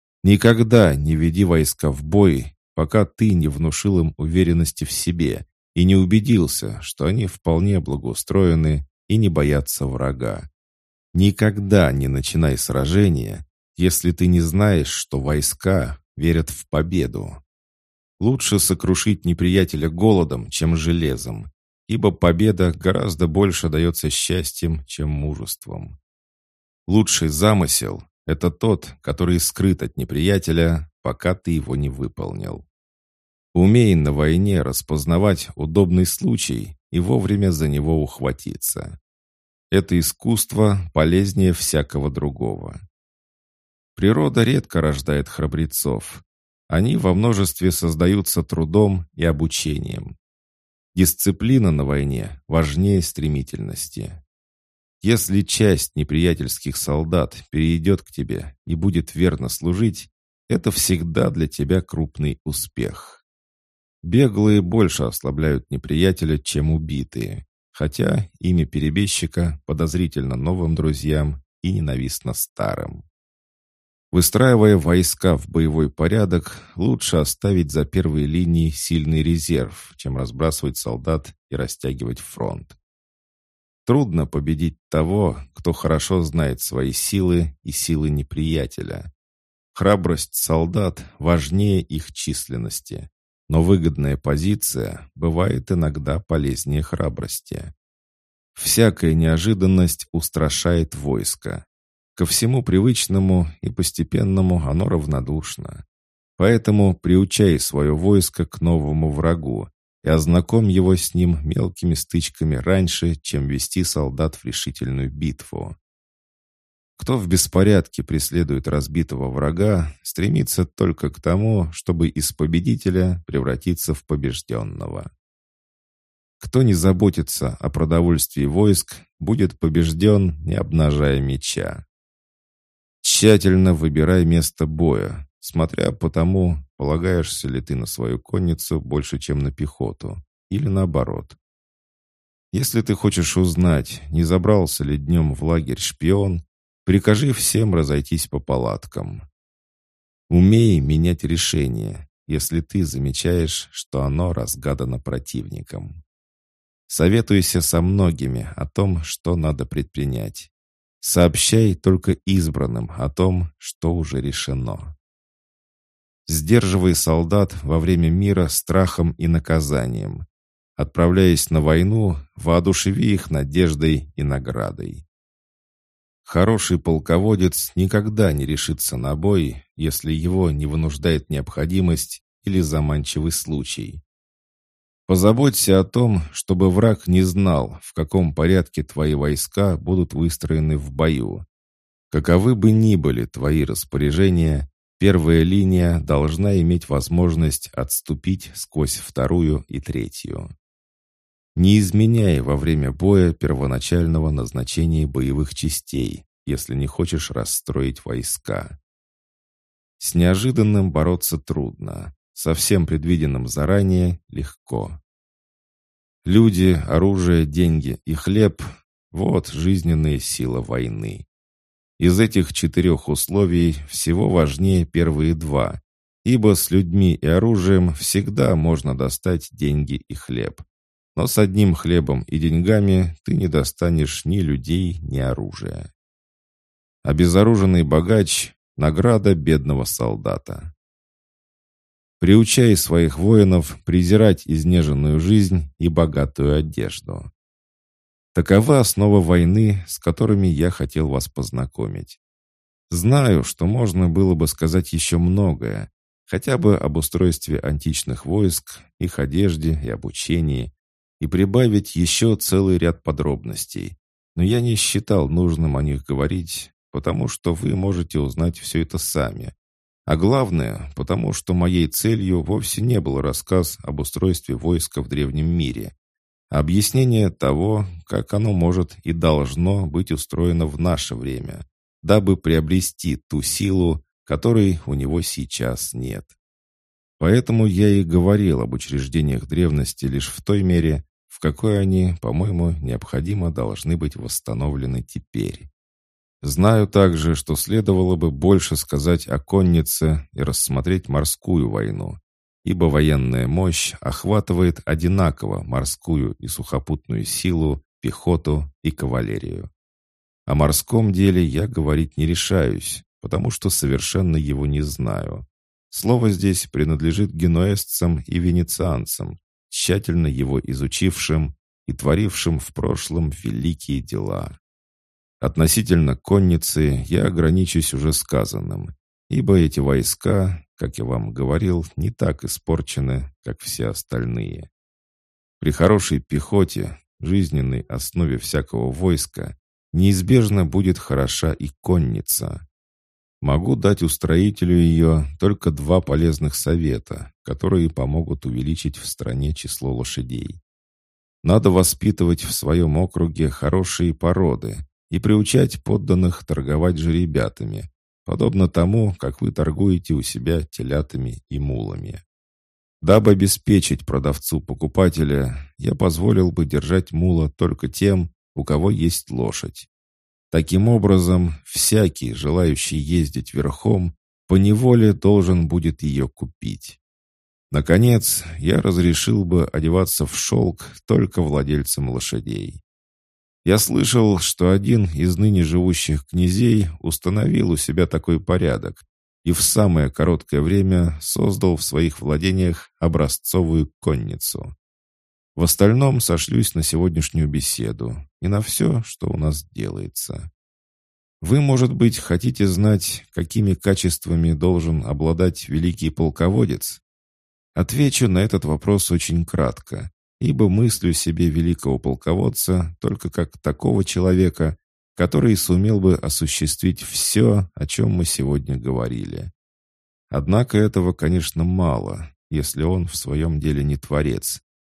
Никогда не веди войска в бой, пока ты не внушил им уверенности в себе и не убедился, что они вполне благоустроены и не боятся врага. Никогда не начинай сражение, если ты не знаешь, что войска верят в победу. Лучше сокрушить неприятеля голодом, чем железом, ибо победа гораздо больше дается счастьем, чем мужеством. Лучший замысел — это тот, который скрыт от неприятеля, пока ты его не выполнил. Умей на войне распознавать удобный случай и вовремя за него ухватиться. Это искусство полезнее всякого другого. Природа редко рождает храбрецов. Они во множестве создаются трудом и обучением. Дисциплина на войне важнее стремительности. Если часть неприятельских солдат перейдет к тебе и будет верно служить, это всегда для тебя крупный успех. Беглые больше ослабляют неприятеля, чем убитые, хотя имя перебежчика подозрительно новым друзьям и ненавистно старым. Выстраивая войска в боевой порядок, лучше оставить за первой линией сильный резерв, чем разбрасывать солдат и растягивать фронт. Трудно победить того, кто хорошо знает свои силы и силы неприятеля. Храбрость солдат важнее их численности, но выгодная позиция бывает иногда полезнее храбрости. Всякая неожиданность устрашает войско. Ко всему привычному и постепенному оно равнодушно. Поэтому приучай свое войско к новому врагу и ознакомь его с ним мелкими стычками раньше, чем вести солдат в решительную битву. Кто в беспорядке преследует разбитого врага, стремится только к тому, чтобы из победителя превратиться в побежденного. Кто не заботится о продовольствии войск, будет побежден, не обнажая меча. Тщательно выбирай место боя, смотря по тому, полагаешься ли ты на свою конницу больше, чем на пехоту, или наоборот. Если ты хочешь узнать, не забрался ли днем в лагерь шпион, прикажи всем разойтись по палаткам. Умей менять решение, если ты замечаешь, что оно разгадано противником. Советуйся со многими о том, что надо предпринять. Сообщай только избранным о том, что уже решено. Сдерживай солдат во время мира страхом и наказанием. Отправляясь на войну, воодушеви их надеждой и наградой. Хороший полководец никогда не решится на бой, если его не вынуждает необходимость или заманчивый случай. Позаботься о том, чтобы враг не знал, в каком порядке твои войска будут выстроены в бою. Каковы бы ни были твои распоряжения, первая линия должна иметь возможность отступить сквозь вторую и третью. Не изменяй во время боя первоначального назначения боевых частей, если не хочешь расстроить войска. С неожиданным бороться трудно, со всем предвиденным заранее легко. Люди, оружие, деньги и хлеб – вот жизненная сила войны. Из этих 4 условий всего важнее первые 2, ибо с людьми и оружием всегда можно достать деньги и хлеб. Но с одним хлебом и деньгами ты не достанешь ни людей, ни оружия. Обезоруженный богач – награда бедного солдата. Приучай своих воинов презирать изнеженную жизнь и богатую одежду. Такова основа войны, с которыми я хотел вас познакомить. Знаю, что можно было бы сказать еще многое, хотя бы об устройстве античных войск, их одежде и обучении, и прибавить еще целый ряд подробностей, но я не считал нужным о них говорить, потому что вы можете узнать все это сами. А главное, потому что моей целью вовсе не был рассказ об устройстве войска в древнем мире, а объяснение того, как оно может и должно быть устроено в наше время, дабы приобрести ту силу, которой у него сейчас нет. Поэтому я и говорил об учреждениях древности лишь в той мере, в какой они, по-моему, необходимо должны быть восстановлены теперь. Знаю также, что следовало бы больше сказать о коннице и рассмотреть морскую войну, ибо военная мощь охватывает одинаково морскую и сухопутную силу, пехоту и кавалерию. О морском деле я говорить не решаюсь, потому что совершенно его не знаю. Слово здесь принадлежит генуэзцам и венецианцам, тщательно его изучившим и творившим в прошлом великие дела. Относительно конницы я ограничусь уже сказанным, ибо эти войска, как я вам говорил, не так испорчены, как все остальные. При хорошей пехоте, жизненной основе всякого войска, неизбежно будет хороша и конница. Могу дать устроителю ее только 2 полезных совета, которые помогут увеличить в стране число лошадей. Надо воспитывать в своем округе хорошие породы и приучать подданных торговать жеребятами, подобно тому, как вы торгуете у себя телятами и мулами. Дабы обеспечить продавцу покупателя, я позволил бы держать мула только тем, у кого есть лошадь. Таким образом, всякий, желающий ездить верхом, поневоле должен будет ее купить. Наконец, я разрешил бы одеваться в шелк только владельцам лошадей. Я слышал, что один из ныне живущих князей установил у себя такой порядок и в самое короткое время создал в своих владениях образцовую конницу. В остальном сошлюсь на сегодняшнюю беседу и на все, что у нас делается. Вы, может быть, хотите знать, какими качествами должен обладать великий полководец? Отвечу на этот вопрос очень кратко, ибо мыслю себе великого полководца только как такого человека, который сумел бы осуществить все, о чем мы сегодня говорили. Однако этого, конечно, мало, если он в своем деле не творец,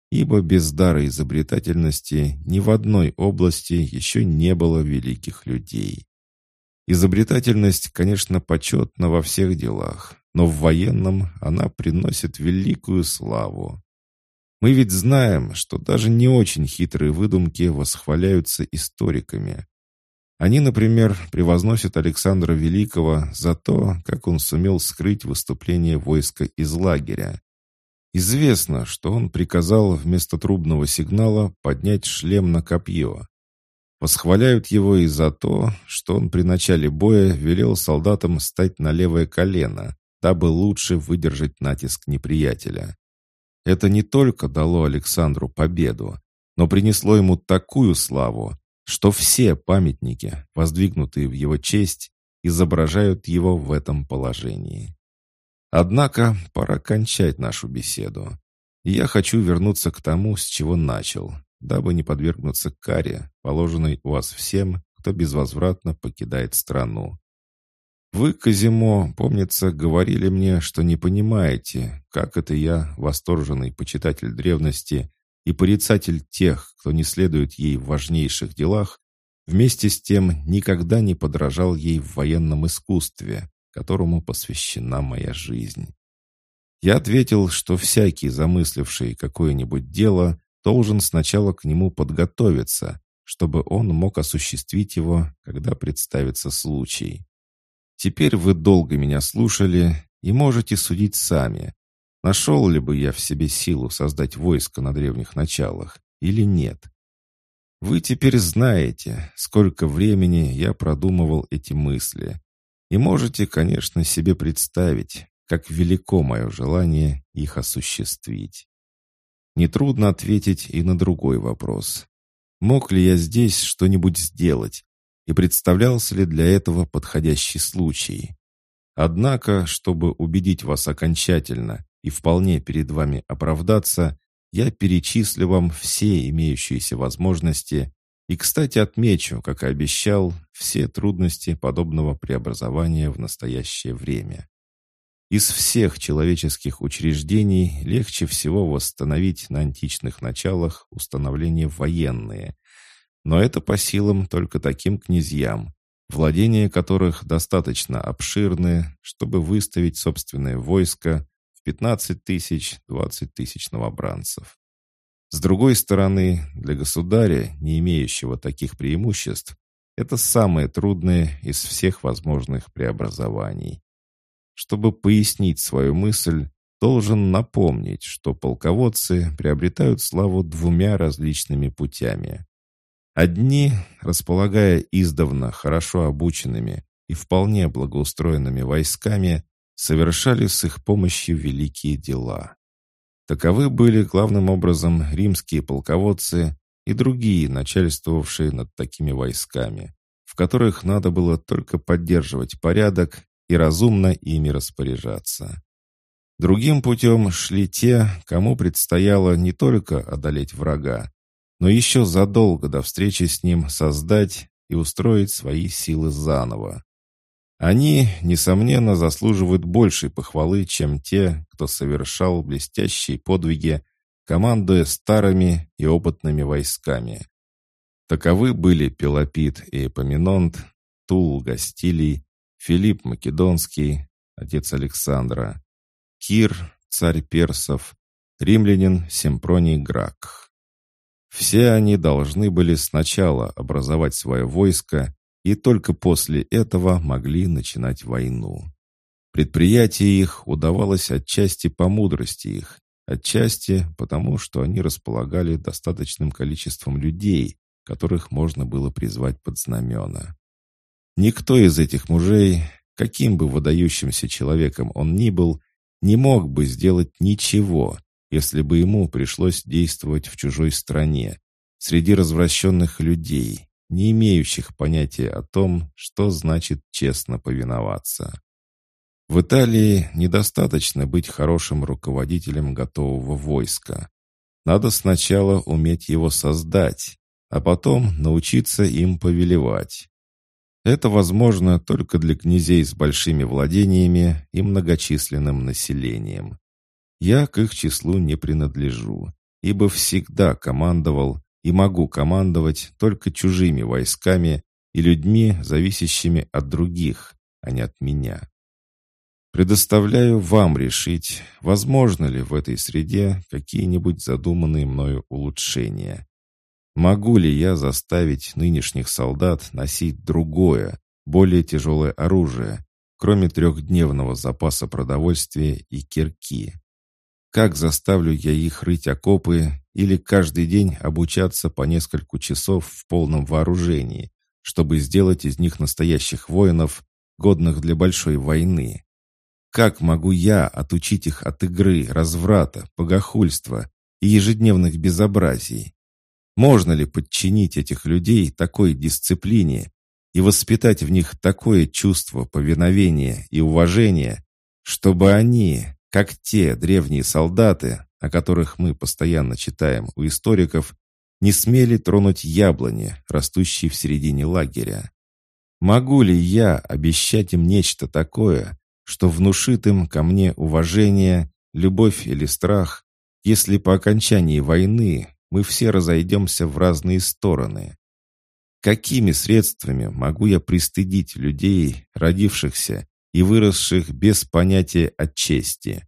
ибо без дара изобретательности ни в одной области еще не было великих людей. Изобретательность, конечно, почетна во всех делах, но в военном она приносит великую славу. Мы ведь знаем, что даже не очень хитрые выдумки восхваляются историками. Они, например, превозносят Александра Великого за то, как он сумел скрыть выступление войска из лагеря. Известно, что он приказал вместо трубного сигнала поднять шлем на копье. Восхваляют его и за то, что он при начале боя велел солдатам стать на левое колено, дабы лучше выдержать натиск неприятеля. Это не только дало Александру победу, но принесло ему такую славу, что все памятники, воздвигнутые в его честь, изображают его в этом положении. Однако пора кончать нашу беседу. И я хочу вернуться к тому, с чего начал, дабы не подвергнуться каре, положенной у вас всем, кто безвозвратно покидает страну. Вы, Казимо, помнится, говорили мне, что не понимаете, как это я, восторженный почитатель древности и порицатель тех, кто не следует ей в важнейших делах, вместе с тем никогда не подражал ей в военном искусстве, которому посвящена моя жизнь. Я ответил, что всякий, замысливший какое-нибудь дело, должен сначала к нему подготовиться, чтобы он мог осуществить его, когда представится случай. Теперь вы долго меня слушали и можете судить сами, нашел ли бы я в себе силу создать войско на древних началах или нет. Вы теперь знаете, сколько времени я продумывал эти мысли, и можете, конечно, себе представить, как велико мое желание их осуществить. Нетрудно ответить и на другой вопрос. Мог ли я здесь что-нибудь сделать, и представлялся ли для этого подходящий случай? Однако, чтобы убедить вас окончательно и вполне перед вами оправдаться, я перечислю вам все имеющиеся возможности и, кстати, отмечу, как и обещал, все трудности подобного преобразования в настоящее время. Из всех человеческих учреждений легче всего восстановить на античных началах установления военные, но это по силам только таким князьям, владения которых достаточно обширны, чтобы выставить собственное войско в 15 тысяч, 20 тысяч новобранцев. С другой стороны, для государя, не имеющего таких преимуществ, это самое трудное из всех возможных преобразований. Чтобы пояснить свою мысль, должен напомнить, что полководцы приобретают славу двумя различными путями. Одни, располагая издавна хорошо обученными и вполне благоустроенными войсками, совершали с их помощью великие дела. Таковы были главным образом римские полководцы и другие, начальствовавшие над такими войсками, в которых надо было только поддерживать порядок и разумно ими распоряжаться. Другим путем шли те, кому предстояло не только одолеть врага, но еще задолго до встречи с ним создать и устроить свои силы заново. Они, несомненно, заслуживают большей похвалы, чем те, кто совершал блестящие подвиги, командуя старыми и опытными войсками. Таковы были Пелопид и Эпоминонт, Тул Гастилий, Филипп Македонский, отец Александра, Кир, царь персов, римлянин Семпроний Гракх. Все они должны были сначала образовать свое войско и только после этого могли начинать войну. Предприятие их удавалось отчасти по мудрости их, отчасти потому, что они располагали достаточным количеством людей, которых можно было призвать под знамена. Никто из этих мужей, каким бы выдающимся человеком он ни был, не мог бы сделать ничего, если бы ему пришлось действовать в чужой стране, среди развращенных людей, не имеющих понятия о том, что значит честно повиноваться. В Италии недостаточно быть хорошим руководителем готового войска. Надо сначала уметь его создать, а потом научиться им повелевать. Это возможно только для князей с большими владениями и многочисленным населением. Я к их числу не принадлежу, ибо всегда командовал и могу командовать только чужими войсками и людьми, зависящими от других, а не от меня. Предоставляю вам решить, возможно ли в этой среде какие-нибудь задуманные мною улучшения. Могу ли я заставить нынешних солдат носить другое, более тяжелое оружие, кроме трехдневного запаса продовольствия и кирки? Как заставлю я их рыть окопы или каждый день обучаться по несколько часов в полном вооружении, чтобы сделать из них настоящих воинов, годных для большой войны? Как могу я отучить их от игры, разврата, богохульства и ежедневных безобразий? Можно ли подчинить этих людей такой дисциплине и воспитать в них такое чувство повиновения и уважения, чтобы они, как те древние солдаты, о которых мы постоянно читаем у историков, не смели тронуть яблони, растущие в середине лагеря? Могу ли я обещать им нечто такое, что внушит им ко мне уважение, любовь или страх, если по окончании войны мы все разойдемся в разные стороны? Какими средствами могу я пристыдить людей, родившихся и выросших без понятия о чести?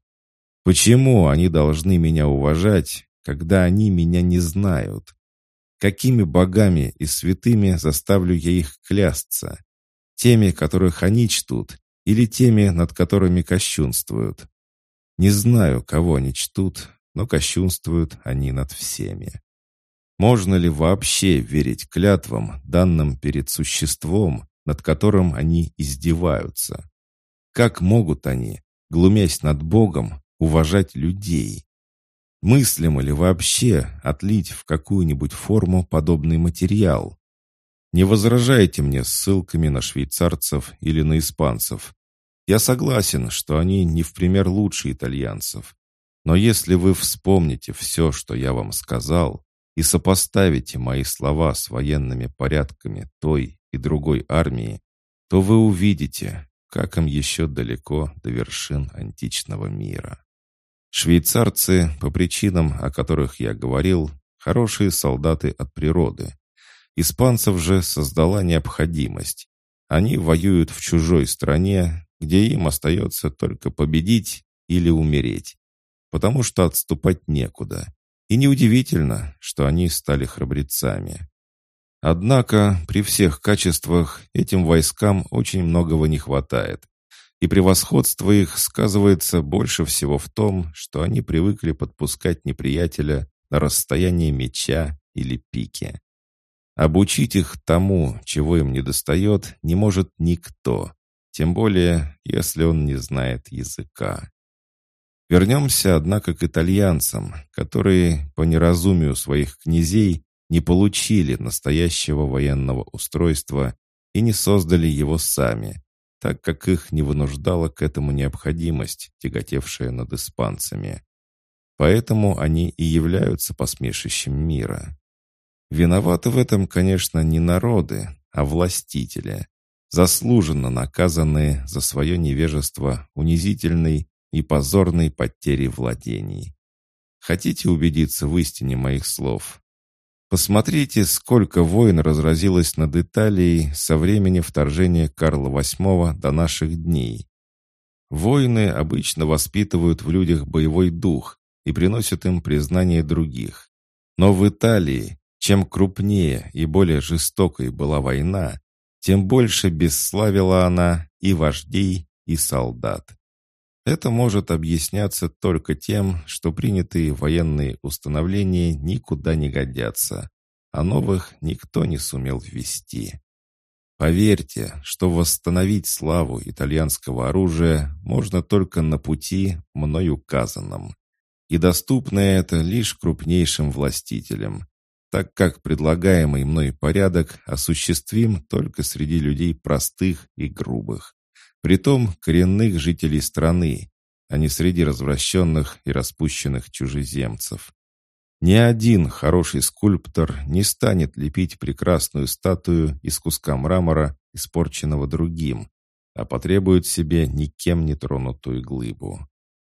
Почему они должны меня уважать, когда они меня не знают? Какими богами и святыми заставлю я их клясться? Теми, которых они чтут, или теми, над которыми кощунствуют? Не знаю, кого они чтут, но кощунствуют они над всеми. Можно ли вообще верить клятвам, данным перед существом, над которым они издеваются? Как могут они, глумясь над Богом, уважать людей? Мыслимо ли вообще отлить в какую-нибудь форму подобный материал? Не возражайте мне ссылками на швейцарцев или на испанцев. Я согласен, что они не в пример лучше итальянцев. Но если вы вспомните все, что я вам сказал, и сопоставите мои слова с военными порядками той и другой армии, то вы увидите, как им еще далеко до вершин античного мира. Швейцарцы, по причинам, о которых я говорил, хорошие солдаты от природы. Испанцев же создала необходимость. Они воюют в чужой стране, где им остается только победить или умереть, потому что отступать некуда. И неудивительно, что они стали храбрецами. Однако при всех качествах этим войскам очень многого не хватает. И превосходство их сказывается больше всего в том, что они привыкли подпускать неприятеля на расстояние меча или пики. Обучить их тому, чего им недостает, не может никто, тем более, если он не знает языка. Вернемся, однако, к итальянцам, которые, по неразумию своих князей, не получили настоящего военного устройства и не создали его сами, так как их не вынуждала к этому необходимость, тяготевшая над испанцами. Поэтому они и являются посмешищем мира. Виноваты в этом, конечно, не народы, а властители, заслуженно наказанные за свое невежество унизительной и позорной потери владений. Хотите убедиться в истине моих слов? Посмотрите, сколько войн разразилось над Италией со времени вторжения Карла VIII до наших дней. Войны обычно воспитывают в людях боевой дух и приносят им признание других. Но в Италии, чем крупнее и более жестокой была война, тем больше бесславила она и вождей, и солдат. Это может объясняться только тем, что принятые военные установления никуда не годятся, а новых никто не сумел ввести. Поверьте, что восстановить славу итальянского оружия можно только на пути, мной указанном. И доступно это лишь крупнейшим властителям, так как предлагаемый мной порядок осуществим только среди людей простых и грубых. Притом коренных жителей страны, а не среди развращенных и распущенных чужеземцев. Ни один хороший скульптор не станет лепить прекрасную статую из куска мрамора, испорченного другим, а потребует себе никем не тронутую глыбу.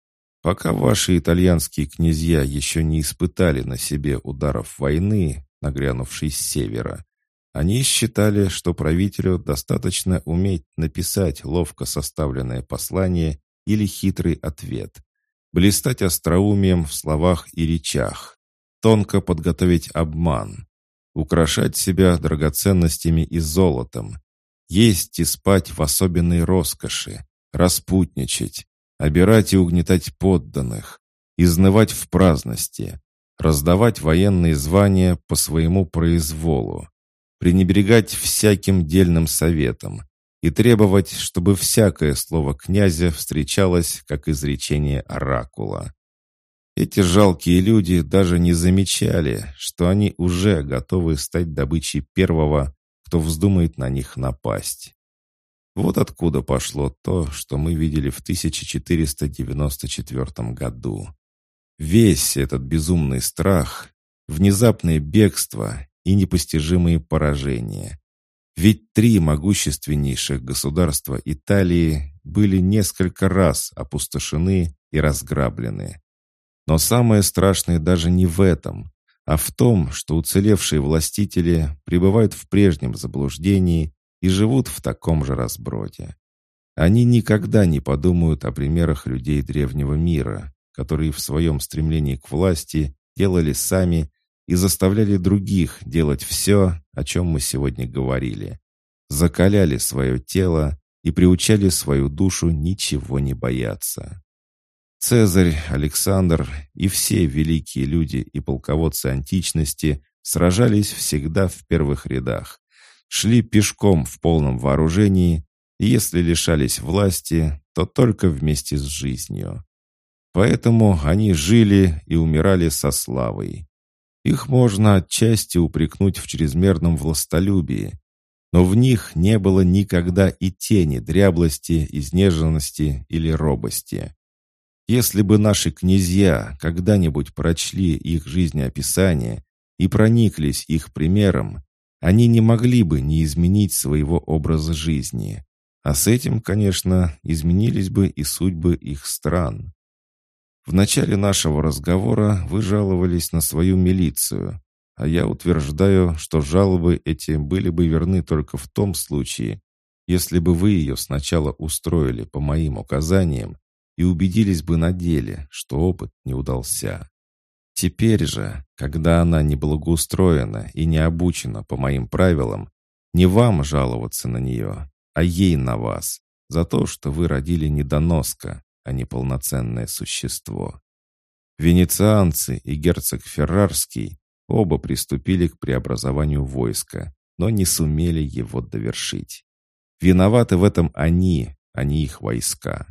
Пока ваши итальянские князья еще не испытали на себе ударов войны, нагрянувшей с севера, они считали, что правителю достаточно уметь написать ловко составленное послание или хитрый ответ, блистать остроумием в словах и речах, тонко подготовить обман, украшать себя драгоценностями и золотом, есть и спать в особенной роскоши, распутничать, обирать и угнетать подданных, изнывать в праздности, раздавать военные звания по своему произволу, пренебрегать всяким дельным советом и требовать, чтобы всякое слово князя встречалось как изречение оракула. Эти жалкие люди даже не замечали, что они уже готовы стать добычей первого, кто вздумает на них напасть. Вот откуда пошло то, что мы видели в 1494 году. Весь этот безумный страх, внезапное бегство и непостижимые поражения. Ведь 3 могущественнейших государства Италии были несколько раз опустошены и разграблены. Но самое страшное даже не в этом, а в том, что уцелевшие властители пребывают в прежнем заблуждении и живут в таком же разброде. Они никогда не подумают о примерах людей древнего мира, которые в своем стремлении к власти делали сами и заставляли других делать все, о чем мы сегодня говорили. Закаляли свое тело и приучали свою душу ничего не бояться. Цезарь, Александр и все великие люди и полководцы античности сражались всегда в первых рядах, шли пешком в полном вооружении, и если лишались власти, то только вместе с жизнью. Поэтому они жили и умирали со славой. Их можно отчасти упрекнуть в чрезмерном властолюбии, но в них не было никогда и тени дряблости, изнеженности или робости. Если бы наши князья когда-нибудь прочли их жизнеописание и прониклись их примером, они не могли бы не изменить своего образа жизни. А с этим, конечно, изменились бы и судьбы их стран. В начале нашего разговора вы жаловались на свою милицию, а я утверждаю, что жалобы эти были бы верны только в том случае, если бы вы ее сначала устроили по моим указаниям и убедились бы на деле, что опыт не удался. Теперь же, когда она не благоустроена и не обучена по моим правилам, не вам жаловаться на нее, а ей на вас, за то, что вы родили недоноска, а не полноценное существо. Венецианцы и герцог Феррарский оба приступили к преобразованию войска, но не сумели его довершить. Виноваты в этом они, а не их войска.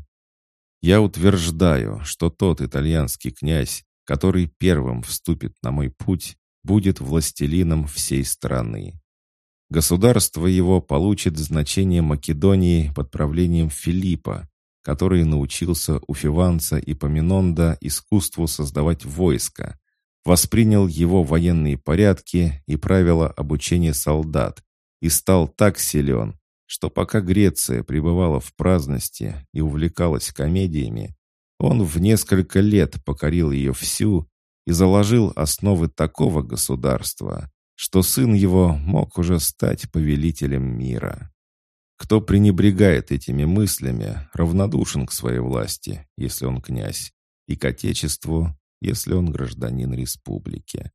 Я утверждаю, что тот итальянский князь, который первым вступит на мой путь, будет властелином всей страны. Государство его получит значение Македонии под правлением Филиппа, который научился у Фиванца и Поминонда искусству создавать войско, воспринял его военные порядки и правила обучения солдат и стал так силен, что пока Греция пребывала в праздности и увлекалась комедиями, он в несколько лет покорил ее всю и заложил основы такого государства, что сын его мог уже стать повелителем мира. Кто пренебрегает этими мыслями, равнодушен к своей власти, если он князь, и к отечеству, если он гражданин республики.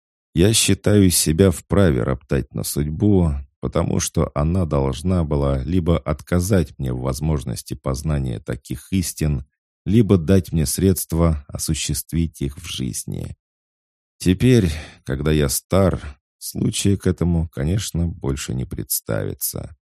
Я считаю себя вправе роптать на судьбу, потому что она должна была либо отказать мне в возможности познания таких истин, либо дать мне средства осуществить их в жизни. Теперь, когда я стар, случая к этому, конечно, больше не представится.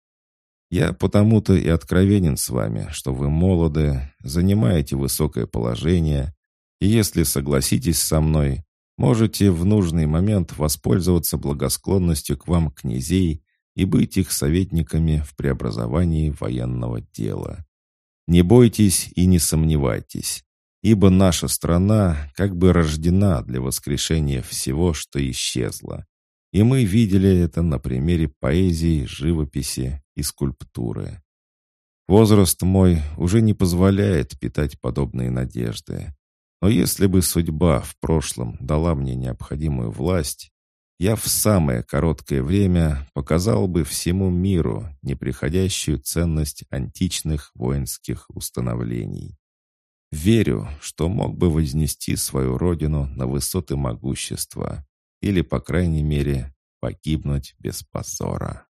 Я потому-то и откровенен с вами, что вы молоды, занимаете высокое положение, и если согласитесь со мной, можете в нужный момент воспользоваться благосклонностью к вам князей и быть их советниками в преобразовании военного дела. Не бойтесь и не сомневайтесь, ибо наша страна как бы рождена для воскрешения всего, что исчезло. И мы видели это на примере поэзии, живописи и скульптуры. Возраст мой уже не позволяет питать подобные надежды, Но если бы судьба в прошлом дала мне необходимую власть, я в самое короткое время показал бы всему миру неприходящую ценность античных воинских установлений. Верю, что мог бы вознести свою родину на высоты могущества или, по крайней мере, погибнуть без позора.